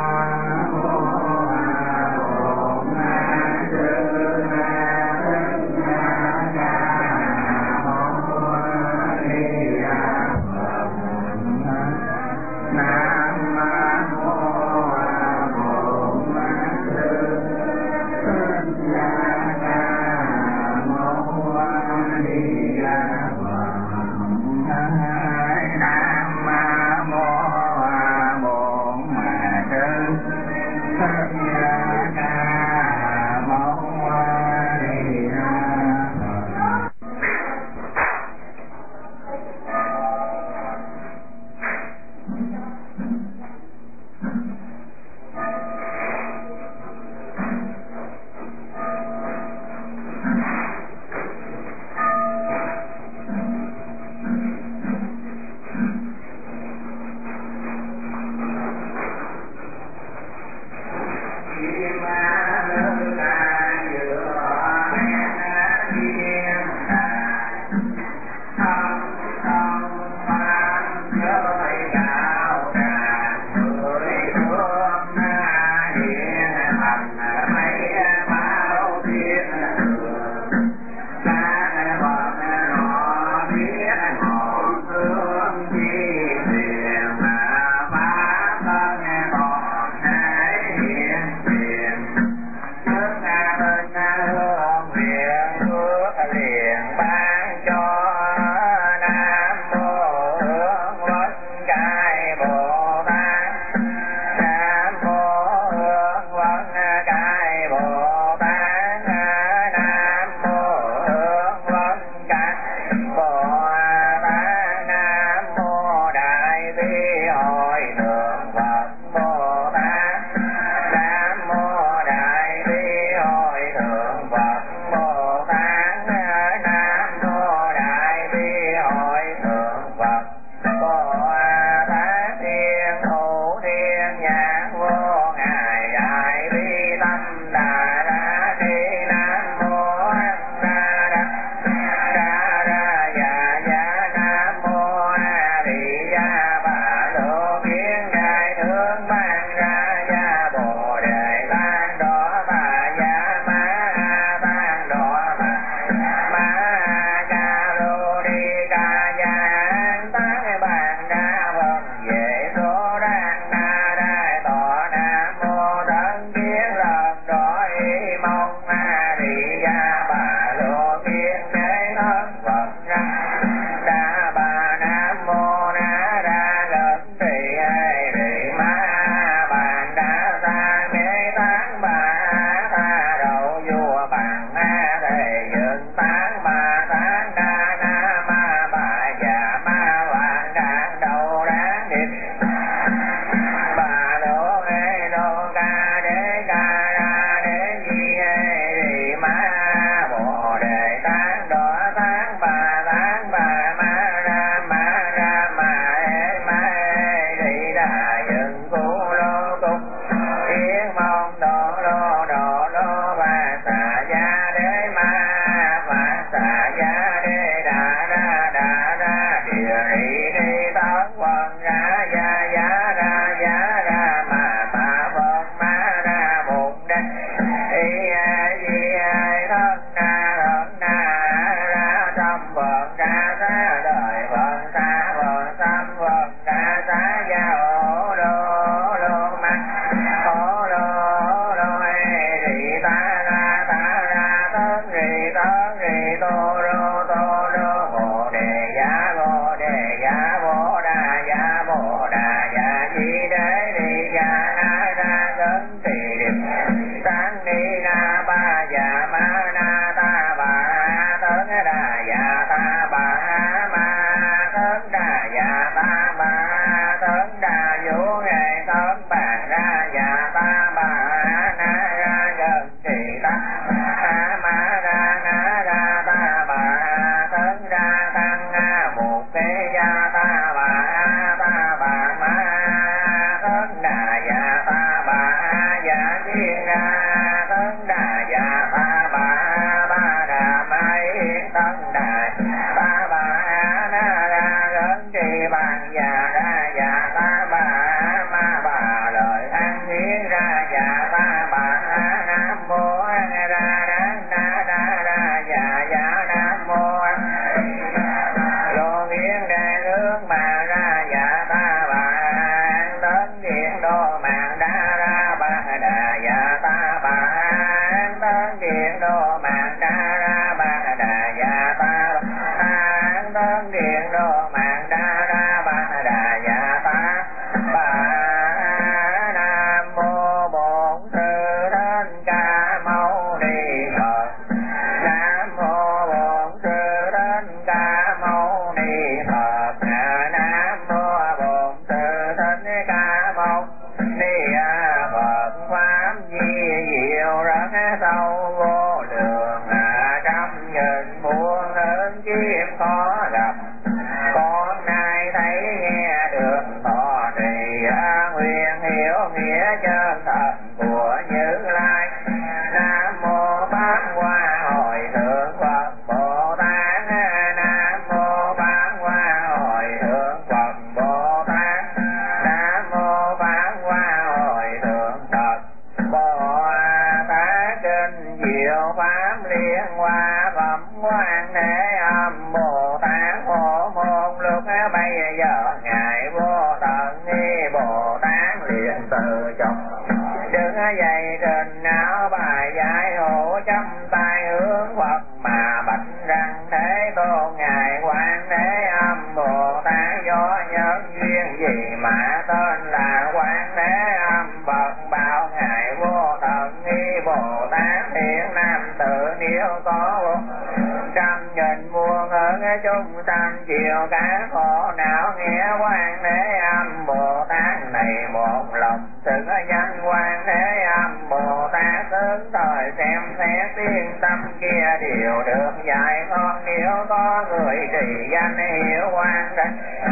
[SPEAKER 2] quán điện đô mạng đa đa ba đà dạ ta ba. Nam mô Bổn Sư Thích Ca Mâu Ni Phật. Nam mô Bổn Sư Thích Ca Mâu Ni Phật. Nam mô Bổn Sư Thích Ca Mâu Ni Phật. Pháp di diệu rất sâu vô lượng, trăm nghìn muôn ơn kiếp khó gặp. Con nay thấy nghe được thọ trì, nguyện hiểu nghĩa chân thật của Như Lai. Nam mô Pháp Hoa Hội Thượng Phật Bồ Tát. Nam mô Pháp Hoa Hội Thượng Phật Bồ Tát. Nam mô Pháp Hoa Hội Thượng Phật Bồ Tát. Kinh diệu pháp liên hoa phẩm quan thế âm Bồ Tát Phổ Môn. Lúc bây giờ ngài vô tận ni Bồ Tát liền từ chồng đứng dậy trên áo bài giải hộ, chắp tay hướng Phật mà bạch rằng: Thế Tôn ngài quan thế âm Bồ Tát do nhân duyên gì mà tên là quan thế âm Phật? Bảo ngài vô tận ni Bồ Tát thiện nam tử, nếu có trăm nghìn muôn ơn chúng sanh chịu cả khổ não, nghe quan thế âm Bồ Tát này một lòng sự danh quan thế âm Bồ Tát tướng thời xem xét tiên tâm kia đều được dạy con. Nếu có người trì danh hiểu quan thế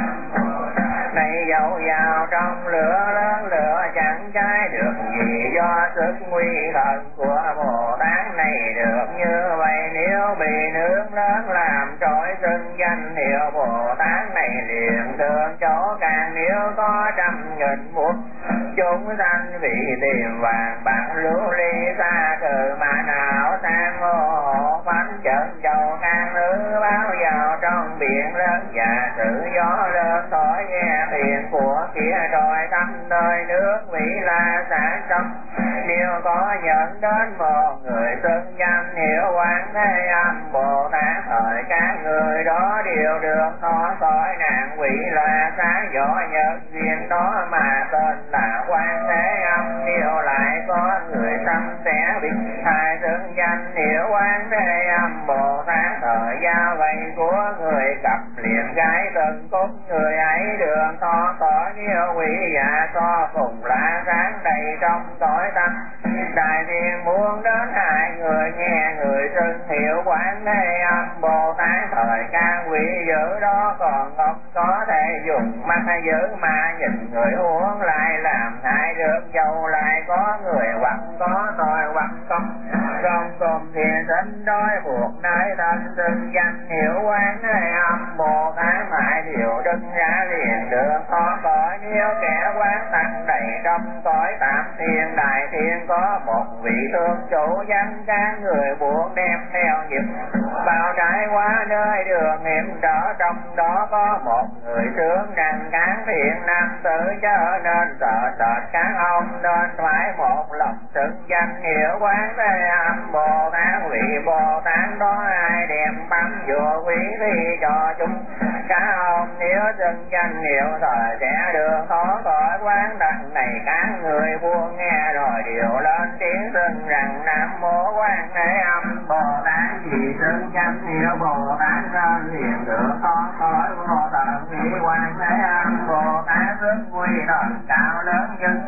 [SPEAKER 2] này dẫu vào trong lửa lớn lửa chẳng cháy được gì, do sức nguy thần của Bồ Tát này được như vậy. Nếu bị nước lớn làm trỗi xưng danh hiệu Bồ Tát này liền thương chỗ càng. Nếu có trăm nghìn muôn chúng sanh vì tìm vàng bạc lưu ly xa cừ mà nào sang ngô hộ phánh chợt châu can nữ báo vào trong biển lớn, và sự gió lớn thổi nghe thuyền của kia trôi khắp nơi nước Mỹ La xã trong. Nếu có nhận đến một người xưng danh hiệu quan thế âm Bồ Tát, thời các người đó đều được thoát khỏi nạn quỷ La xã, do nhân duyên đó mà tên là quan thế âm. Nếu lại có người tâm sẽ bị hai xưng danh hiệu quan thế âm Bồ Tát, thời giao vây của người cặp liền gái từng cốt, người ấy đường thoát khỏi nhiều quỷ dạ so cùng lá sáng đầy trong cõi tâm. Đại thiên muốn đến hai người nghe người xưng hiệu quán thế âm Bồ Tát, thời ca quỷ dữ đó còn không có thể dùng mắt dữ mà nhìn người uống lại làm hại được. Dầu lại có người hoặc có tội hoặc không cùng thiền sinh đói buộc nơi thân xưng danh hiệu quán thế âm Bồ Tát, phải điều đứng ra liền được thoát khỏi. Nếu kẻ quán tăng đầy trong cõi tạm thiên, đại thiên có một vị thương chủ danh các người buộc đem theo nghiệp bao trải qua nơi đường hiểm trở. Trong đó có một người sướng rằng các thiện nam tử trở nên sợ sệt các ông, nên phải một lòng xưng danh hiệu quán thế âm Bồ Tát. Vị Bồ Tát đó ai đem bắn vua quý thi cho chúng các ông, nếu xưng danh hiệu thời sẽ được thoát khỏi quán đằng này. Các người buông nghe rồi đều lên tiếng xưng rằng Nam mô quan thế âm Bồ Tát. Vì xưng danh hiệu Bồ Tát nên liền được thoát khỏi vô tận vì quan thế âm Bồ Tát rất quy thần cao lớn nhất.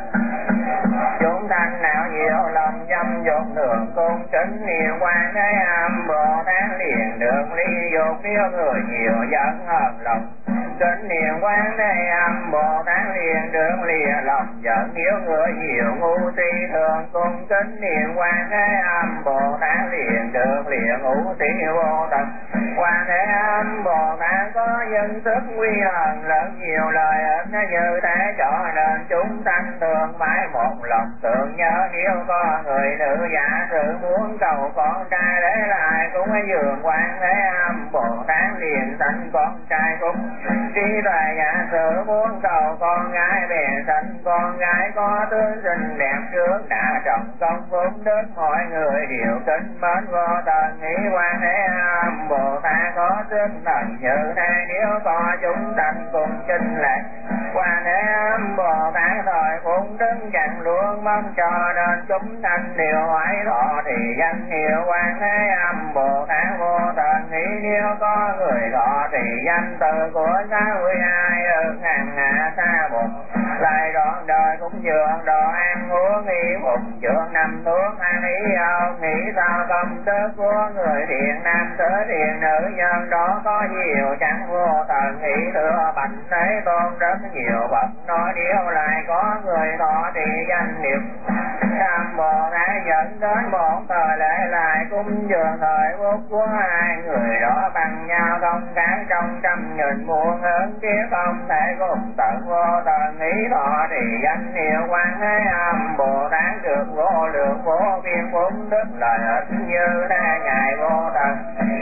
[SPEAKER 2] Chúng thanh nào nhiều lòng dâm dục đường cung kính niệm quan thế âm Bồ Tát, liền được ly dục. Nếu người nhiều giận hờn lòng kính niệm quan thế âm Bồ Tát, liền được lìa lòng giận. Nếu người nhiều ngu si thường cung kính niệm quan thế âm Bồ Tát, liền được lìa ngũ si vô tận. Quan thế âm Bồ Tát có nhân sức quy hận lớn nhiều lời ích như thế, cho nên chúng sanh thường phải một lòng tưởng nhớ. Nếu có người nữ giả sử muốn cầu con trai để lại cũng dường quan thế âm Bồ Tát, liền sanh con trai cũng trí tuệ giả sự muốn cầu con gái về sinh, con gái có tướng xinh đẹp trước đã trọng công phúc đức, mọi người đều kính mến vô tận nghĩ quan thế âm Bồ Tát có sức thần như thế, nếu có chúng sanh cùng chinh lệ quan thế âm Bồ Tát thời phúc đức chẳng luôn mất, cho nên chúng sanh đều hỏi thọ thì danh hiệu quan thế âm Bồ Tát vô tận nghĩ, nếu có người thọ thì danh từ của 62 ức hàng hạ xa bụng, lại đoạn đời cũng dường đồ ăn uống nghi bụng dưỡng năm thuốc ăn ý âu, nghĩ sao công đức của người thiện nam tử thiện nữ nhân đó có nhiều chẳng vô tận nghĩ, thưa bạch Thế Tôn rất nhiều bậc nói điều lại có người thọ thì danh niệm nam Bồ Tát dẫn đến một thời lễ lại cung dường thời phúc của hai người đó bằng nhau không khác trong trăm nghìn muôn ức kiếp không thể cùng tận vô tận nghĩ thọ thì danh hiệu quan thế âm Bồ Tát được vô lượng vô biên phúc đức lợi ích như thế ngài vô tận.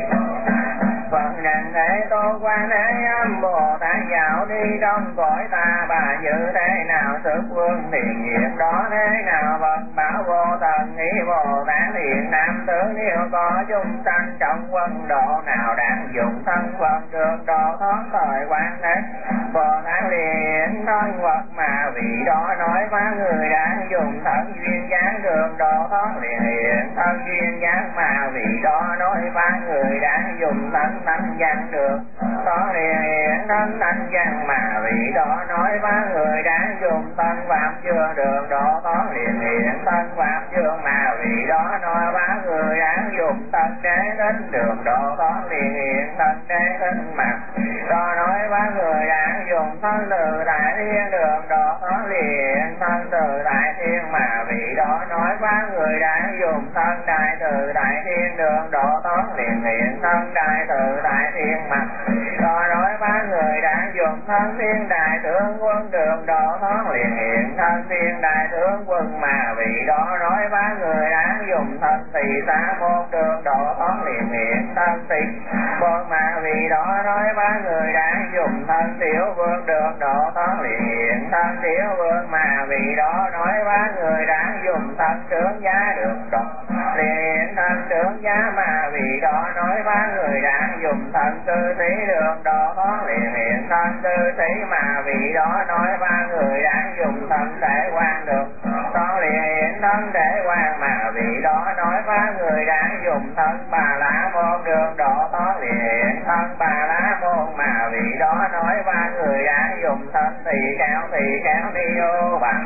[SPEAKER 2] Phật rằng Thế Tôn quan thế âm Bồ Tát dạo đi trong cõi ta bà như thế nào sức vương thiện hiện đó thế nào Phật bảo vô tận nghĩ Bồ Tát hiện nam tử, nếu có chúng sanh trong quân độ nào đang dùng thân Phật được độ thoát thời quan thế Bồ Tát liền thân Phật mà vì đó nói phá người đang dùng thân duyên dáng được độ thoát liền hiện thân duyên dáng mà vì đó nói phá người đang dùng thân thanh văn được thoát liền hiện thân thanh văn mà vì đó nói phá người đang dùng thân phạm chưa được độ thoát liền hiện thân phạm chưa mà vì đó nói phá người đang dùng thân đế tính đường độ thoát liền hiện thân đế tính mà do nói phá người đang dùng thân từ đại thiên đường độ thoát liền thân từ đại thiên mà vì đó nói phá người đang dùng thân đại từ đại thiên đường độ thoát liền hiện thân đại từ đại thiên mà do nói phá người đang dùng thân thiên đại tướng quân đường độ thoát liền hiện thân thiên đại tướng quân mà vì đó nói phá người đang dùng thân tỳ xá môn đường độ thoát liền hiện thân tỳ môn mà vì đó nói phá người đang dùng thân tiểu vương đường độ thoát liền hiện thân tiểu vương mà vì đó nói phá người đang dùng thân trưởng giá đường độ liền hiện thân trưởng giá mà vì đó nói phá người đang dùng thân cư sĩ đường độ thoát liền hiện thân cư sĩ mà vì đó nói phá người đang dùng thân để quan được thoát liền hiện thân để quan mà vì đó nói phá người đang dùng thân Bà La Môn đường độ thoát liền hiện thân Bà La Môn mà vì đó nói phá người đang dùng thân tỳ kheo đi ô bằng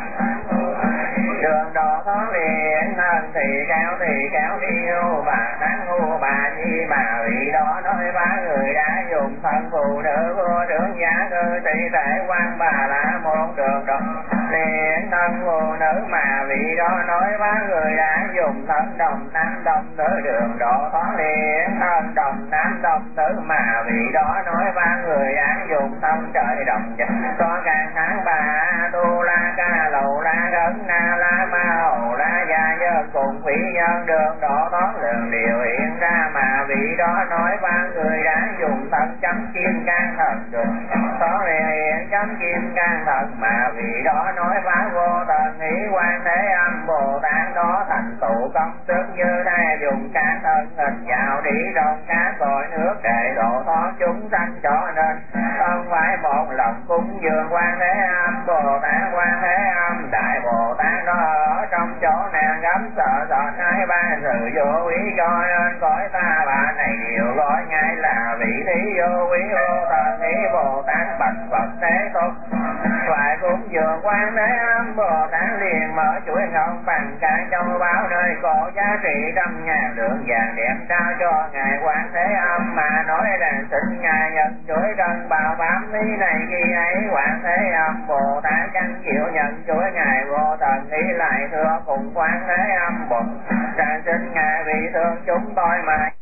[SPEAKER 2] đường độ thoát liền thân tỳ kheo đi ô bà tán ô bà chi mà vì đó nói phá người đã dùng thân phụ nữ vô trưởng giả cư sĩ thể quan Bà La Môn đường độ liền thân phụ nữ mà vì đó nói phá người đã dùng thân đồng nam đồng tử đường độ thoát liền thân đồng nam đồng tử mà vì đó nói phá người đã dùng thân trời đồng có càng tháng bà tu la ca lầu la đấng na la ma hầu la gia nhân cùng quỷ nhân đường độ thoát lượng điều hiện ra mà vì đó nói phá người đã dùng thân chấm kim can thần đường thoát liền hiện chấm kim can thần mà vì đó nói phá vô tận ý quan thế âm Bồ Tát đó thành tựu công sức như thế dùng các thân hình vào đi trong các cõi nước để độ thoát chúng sanh cho nên không phải một lòng cúng dường quan thế âm Bồ Tát quan thế âm đại Bồ Tát đó ở trong chỗ nàng gấm sợ hai ba sự vô quý cho nên cõi ta bà này đều gọi ngay là vị thí vô quý vô tận ý Bồ Tát bạch Phật Thế Tôn phải cúng dường quan thế âm Bồ Tát liền mở chuỗi ngọc bằng cả châu báu nơi cổ giá trị 100.000 lượng vàng đem trao cho ngài quan thế âm mà nói rằng xin ngài nhận chuỗi trân bảo pháp lý này khi ấy quan thế âm Bồ Tát chẳng chịu nhận chuỗi ngài vô tận ý lại thưa cùng quan thế âm Bồ Tát xin ngài vì thương chúng tôi mà